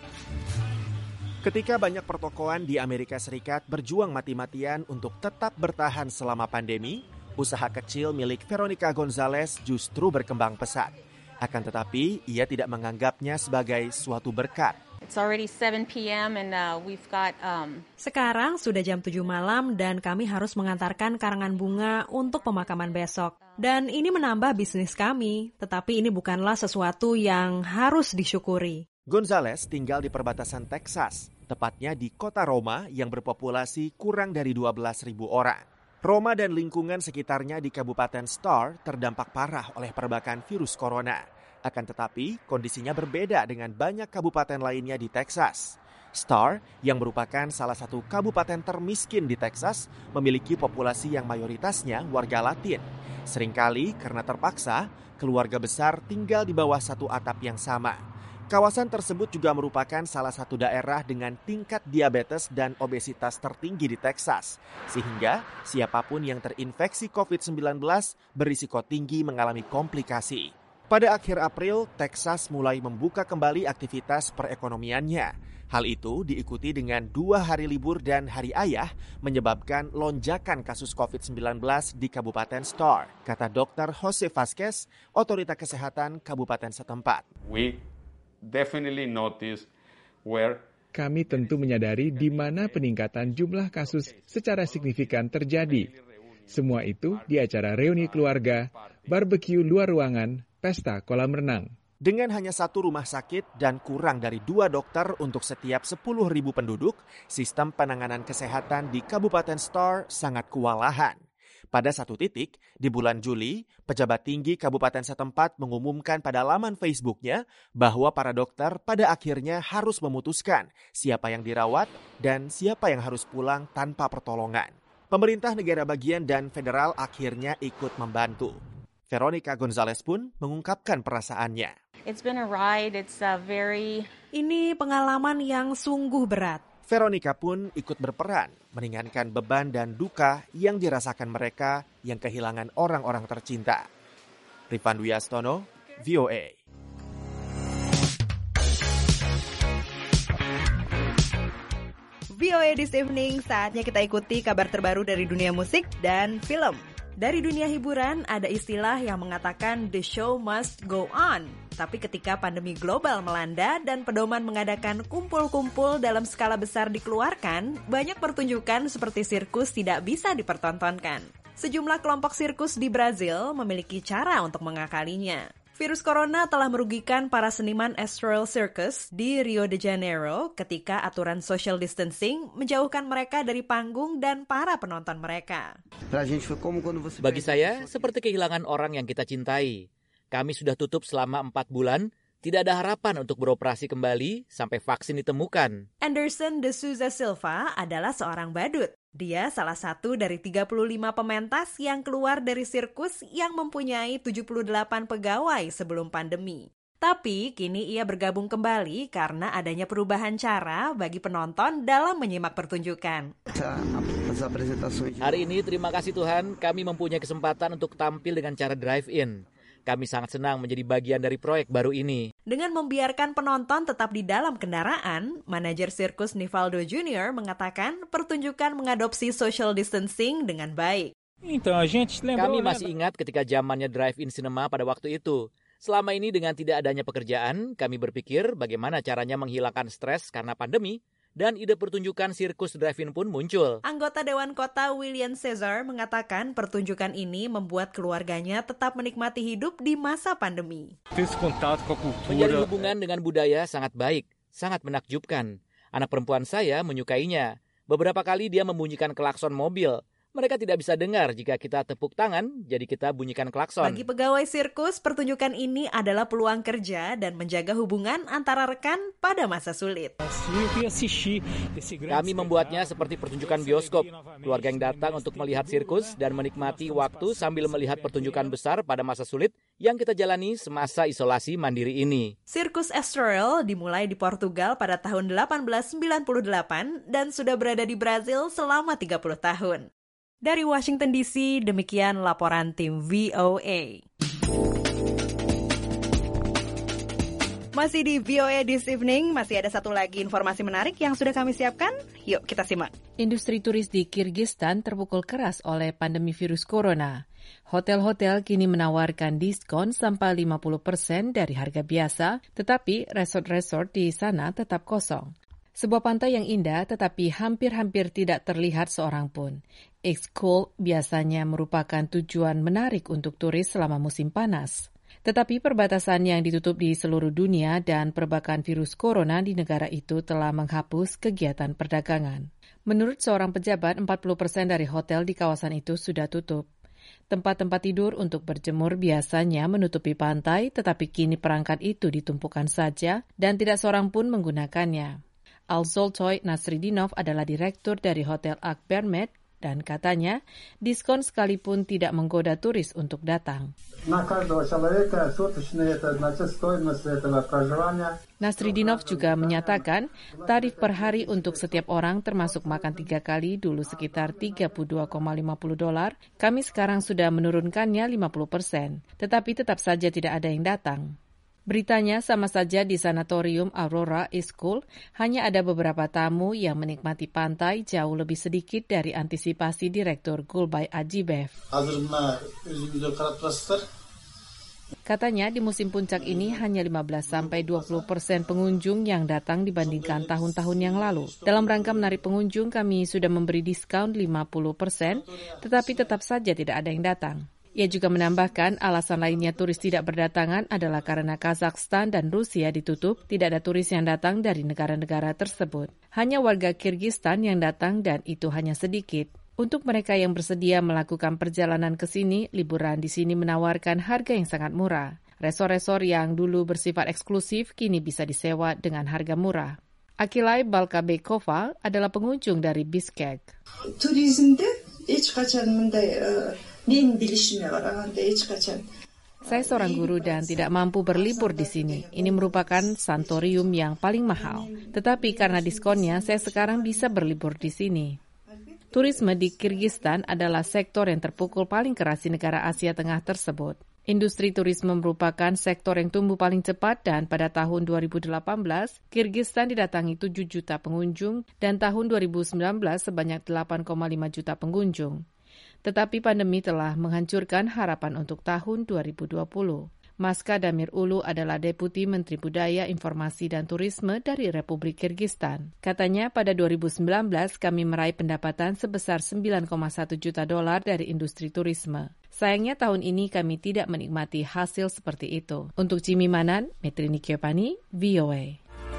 Ketika banyak pertokoan di Amerika Serikat berjuang mati-matian untuk tetap bertahan selama pandemi, usaha kecil milik Veronica Gonzalez justru berkembang pesat. Akan tetapi, ia tidak menganggapnya sebagai suatu berkat. It's already seven p.m. and uh, we've got um Sekarang sudah jam tujuh malam dan kami harus mengantarkan karangan bunga untuk pemakaman besok. Dan ini menambah bisnis kami, tetapi ini bukanlah sesuatu yang harus disyukuri. Gonzalez tinggal di perbatasan Texas, tepatnya di kota Roma yang berpopulasi kurang dari dua belas ribu orang. Roma dan lingkungan sekitarnya di Kabupaten Starr terdampak parah oleh perbakan virus corona. Akan tetapi, kondisinya berbeda dengan banyak kabupaten lainnya di Texas. Starr, yang merupakan salah satu kabupaten termiskin di Texas, memiliki populasi yang mayoritasnya warga Latin. Seringkali karena terpaksa, keluarga besar tinggal di bawah satu atap yang sama. Kawasan tersebut juga merupakan salah satu daerah dengan tingkat diabetes dan obesitas tertinggi di Texas. Sehingga siapapun yang terinfeksi covid sembilan belas berisiko tinggi mengalami komplikasi. Pada akhir April, Texas mulai membuka kembali aktivitas perekonomiannya. Hal itu diikuti dengan dua hari libur dan hari ayah menyebabkan lonjakan kasus covid sembilan belas di Kabupaten Starr, kata dokter Jose Vasquez, otoritas kesehatan kabupaten setempat. We definitely notice where Kami tentu menyadari di mana peningkatan jumlah kasus secara signifikan terjadi. Semua itu di acara reuni keluarga, barbeque luar ruangan, pesta kolam renang. Dengan hanya satu rumah sakit dan kurang dari dua dokter untuk setiap sepuluh ribu penduduk, sistem penanganan kesehatan di Kabupaten Starr sangat kewalahan. Pada satu titik, di bulan Juli, pejabat tinggi kabupaten setempat mengumumkan pada laman Facebooknya bahwa para dokter pada akhirnya harus memutuskan siapa yang dirawat dan siapa yang harus pulang tanpa pertolongan. Pemerintah negara bagian dan federal akhirnya ikut membantu. Veronica Gonzalez pun mengungkapkan perasaannya. It's been a ride. It's a very Ini pengalaman yang sungguh berat. Veronica pun ikut berperan meringankan beban dan duka yang dirasakan mereka yang kehilangan orang-orang tercinta. Rifan Dwi Astono, V O A. V O A This Evening, saatnya kita ikuti kabar terbaru dari dunia musik dan film. Dari dunia hiburan, ada istilah yang mengatakan the show must go on. Tapi ketika pandemi global melanda dan pedoman mengadakan kumpul-kumpul dalam skala besar dikeluarkan, banyak pertunjukan seperti sirkus tidak bisa dipertontonkan. Sejumlah kelompok sirkus di Brazil memiliki cara untuk mengakalinya. Virus corona telah merugikan para seniman Astral Circus di Rio de Janeiro ketika aturan social distancing menjauhkan mereka dari panggung dan para penonton mereka. Bagi saya, seperti kehilangan orang yang kita cintai. Kami sudah tutup selama empat bulan, tidak ada harapan untuk beroperasi kembali sampai vaksin ditemukan. Anderson de Souza Silva adalah seorang badut. Dia salah satu dari tiga puluh lima pementas yang keluar dari sirkus yang mempunyai tujuh puluh delapan pegawai sebelum pandemi. Tapi kini ia bergabung kembali karena adanya perubahan cara bagi penonton dalam menyimak pertunjukan. Hari ini terima kasih Tuhan, kami mempunyai kesempatan untuk tampil dengan cara drive-in. Kami sangat senang menjadi bagian dari proyek baru ini. Dengan membiarkan penonton tetap di dalam kendaraan, manajer sirkus Nivaldo Junior mengatakan pertunjukan mengadopsi social distancing dengan baik. Kami masih ingat ketika zamannya drive-in cinema pada waktu itu. Selama ini dengan tidak adanya pekerjaan, kami berpikir bagaimana caranya menghilangkan stres karena pandemi. Dan ide pertunjukan sirkus drive-in pun muncul. Anggota Dewan Kota William Cesar mengatakan pertunjukan ini membuat keluarganya tetap menikmati hidup di masa pandemi. Menjalin hubungan dengan budaya sangat baik, sangat menakjubkan. Anak perempuan saya menyukainya. Beberapa kali dia membunyikan klakson mobil. Mereka tidak bisa dengar jika kita tepuk tangan, jadi kita bunyikan klakson. Bagi pegawai sirkus, pertunjukan ini adalah peluang kerja dan menjaga hubungan antara rekan pada masa sulit. Kami membuatnya seperti pertunjukan bioskop. Keluarga yang datang untuk melihat sirkus dan menikmati waktu sambil melihat pertunjukan besar pada masa sulit yang kita jalani semasa isolasi mandiri ini. Sirkus Astral dimulai di Portugal pada tahun delapan belas sembilan puluh delapan dan sudah berada di Brazil selama tiga puluh tahun. Dari Washington D C, demikian laporan tim V O A. Masih di V O A This Evening, masih ada satu lagi informasi menarik yang sudah kami siapkan. Yuk kita simak. Industri turis di Kirgistan terpukul keras oleh pandemi virus corona. Hotel-hotel kini menawarkan diskon sampai lima puluh persen dari harga biasa, tetapi resort-resort di sana tetap kosong. Sebuah pantai yang indah tetapi hampir-hampir tidak terlihat seorang pun. X-Cool biasanya merupakan tujuan menarik untuk turis selama musim panas. Tetapi perbatasan yang ditutup di seluruh dunia dan perbakan virus corona di negara itu telah menghapus kegiatan perdagangan. Menurut seorang pejabat, empat puluh persen dari hotel di kawasan itu sudah tutup. Tempat-tempat tidur untuk berjemur biasanya menutupi pantai, tetapi kini perangkat itu ditumpukan saja dan tidak seorang pun menggunakannya. Al-Zoltoy Nasridinov adalah direktur dari Hotel Akbermet dan katanya diskon sekalipun tidak menggoda turis untuk datang. Nasridinov juga menyatakan tarif per hari untuk setiap orang termasuk makan tiga kali dulu sekitar tiga puluh dua koma lima puluh dolar, kami sekarang sudah menurunkannya lima puluh persen, tetapi tetap saja tidak ada yang datang. Beritanya sama saja di sanatorium Aurora School, hanya ada beberapa tamu yang menikmati pantai jauh lebih sedikit dari antisipasi Direktur Gulbay Ajibev. Katanya di musim puncak ini hanya lima belas sampai dua puluh persen pengunjung yang datang dibandingkan tahun-tahun yang lalu. Dalam rangka menarik pengunjung, kami sudah memberi diskon lima puluh persen, tetapi tetap saja tidak ada yang datang. Ia juga menambahkan alasan lainnya turis tidak berdatangan adalah karena Kazakhstan dan Rusia ditutup, tidak ada turis yang datang dari negara-negara tersebut. Hanya warga Kirgistan yang datang dan itu hanya sedikit. Untuk mereka yang bersedia melakukan perjalanan ke sini, liburan di sini menawarkan harga yang sangat murah. Resor-resor yang dulu bersifat eksklusif kini bisa disewa dengan harga murah. Akilay Balkabekova adalah pengunjung dari Bishkek. Turizmde hiç kaçan mınday nin bilişime var. Hiç kaçan. Saya seorang guru dan tidak mampu berlibur di sini. Ini merupakan sanatorium yang paling mahal. Tetapi karena diskonnya, saya sekarang bisa berlibur di sini. Turisme di Kirgistan adalah sektor yang terpukul paling keras di negara Asia Tengah tersebut. Industri turisme merupakan sektor yang tumbuh paling cepat dan pada tahun dua ribu delapan belas, Kirgistan didatangi tujuh juta pengunjung dan tahun dua ribu sembilan belas sebanyak delapan koma lima juta pengunjung. Tetapi pandemi telah menghancurkan harapan untuk tahun dua ribu dua puluh. Maska Damir Ulu adalah Deputi Menteri Budaya, Informasi, dan Turisme dari Republik Kirgistan. Katanya pada dua ribu sembilan belas kami meraih pendapatan sebesar sembilan koma satu juta dolar dari industri turisme. Sayangnya tahun ini kami tidak menikmati hasil seperti itu. Untuk Jimmy Manan, Metrini Kiopani, V O A.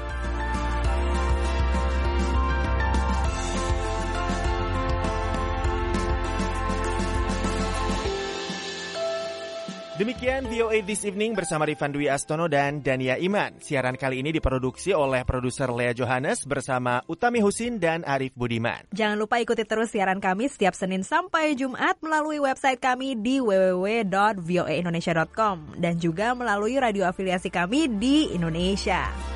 Demikian V O A This Evening bersama Rifan Dwi Astono dan Dania Iman. Siaran kali ini diproduksi oleh produser Lea Johannes bersama Utami Husin dan Arif Budiman. Jangan lupa ikuti terus siaran kami setiap Senin sampai Jumat melalui website kami di w w w dot v o a indonesia dot com dan juga melalui radio afiliasi kami di Indonesia.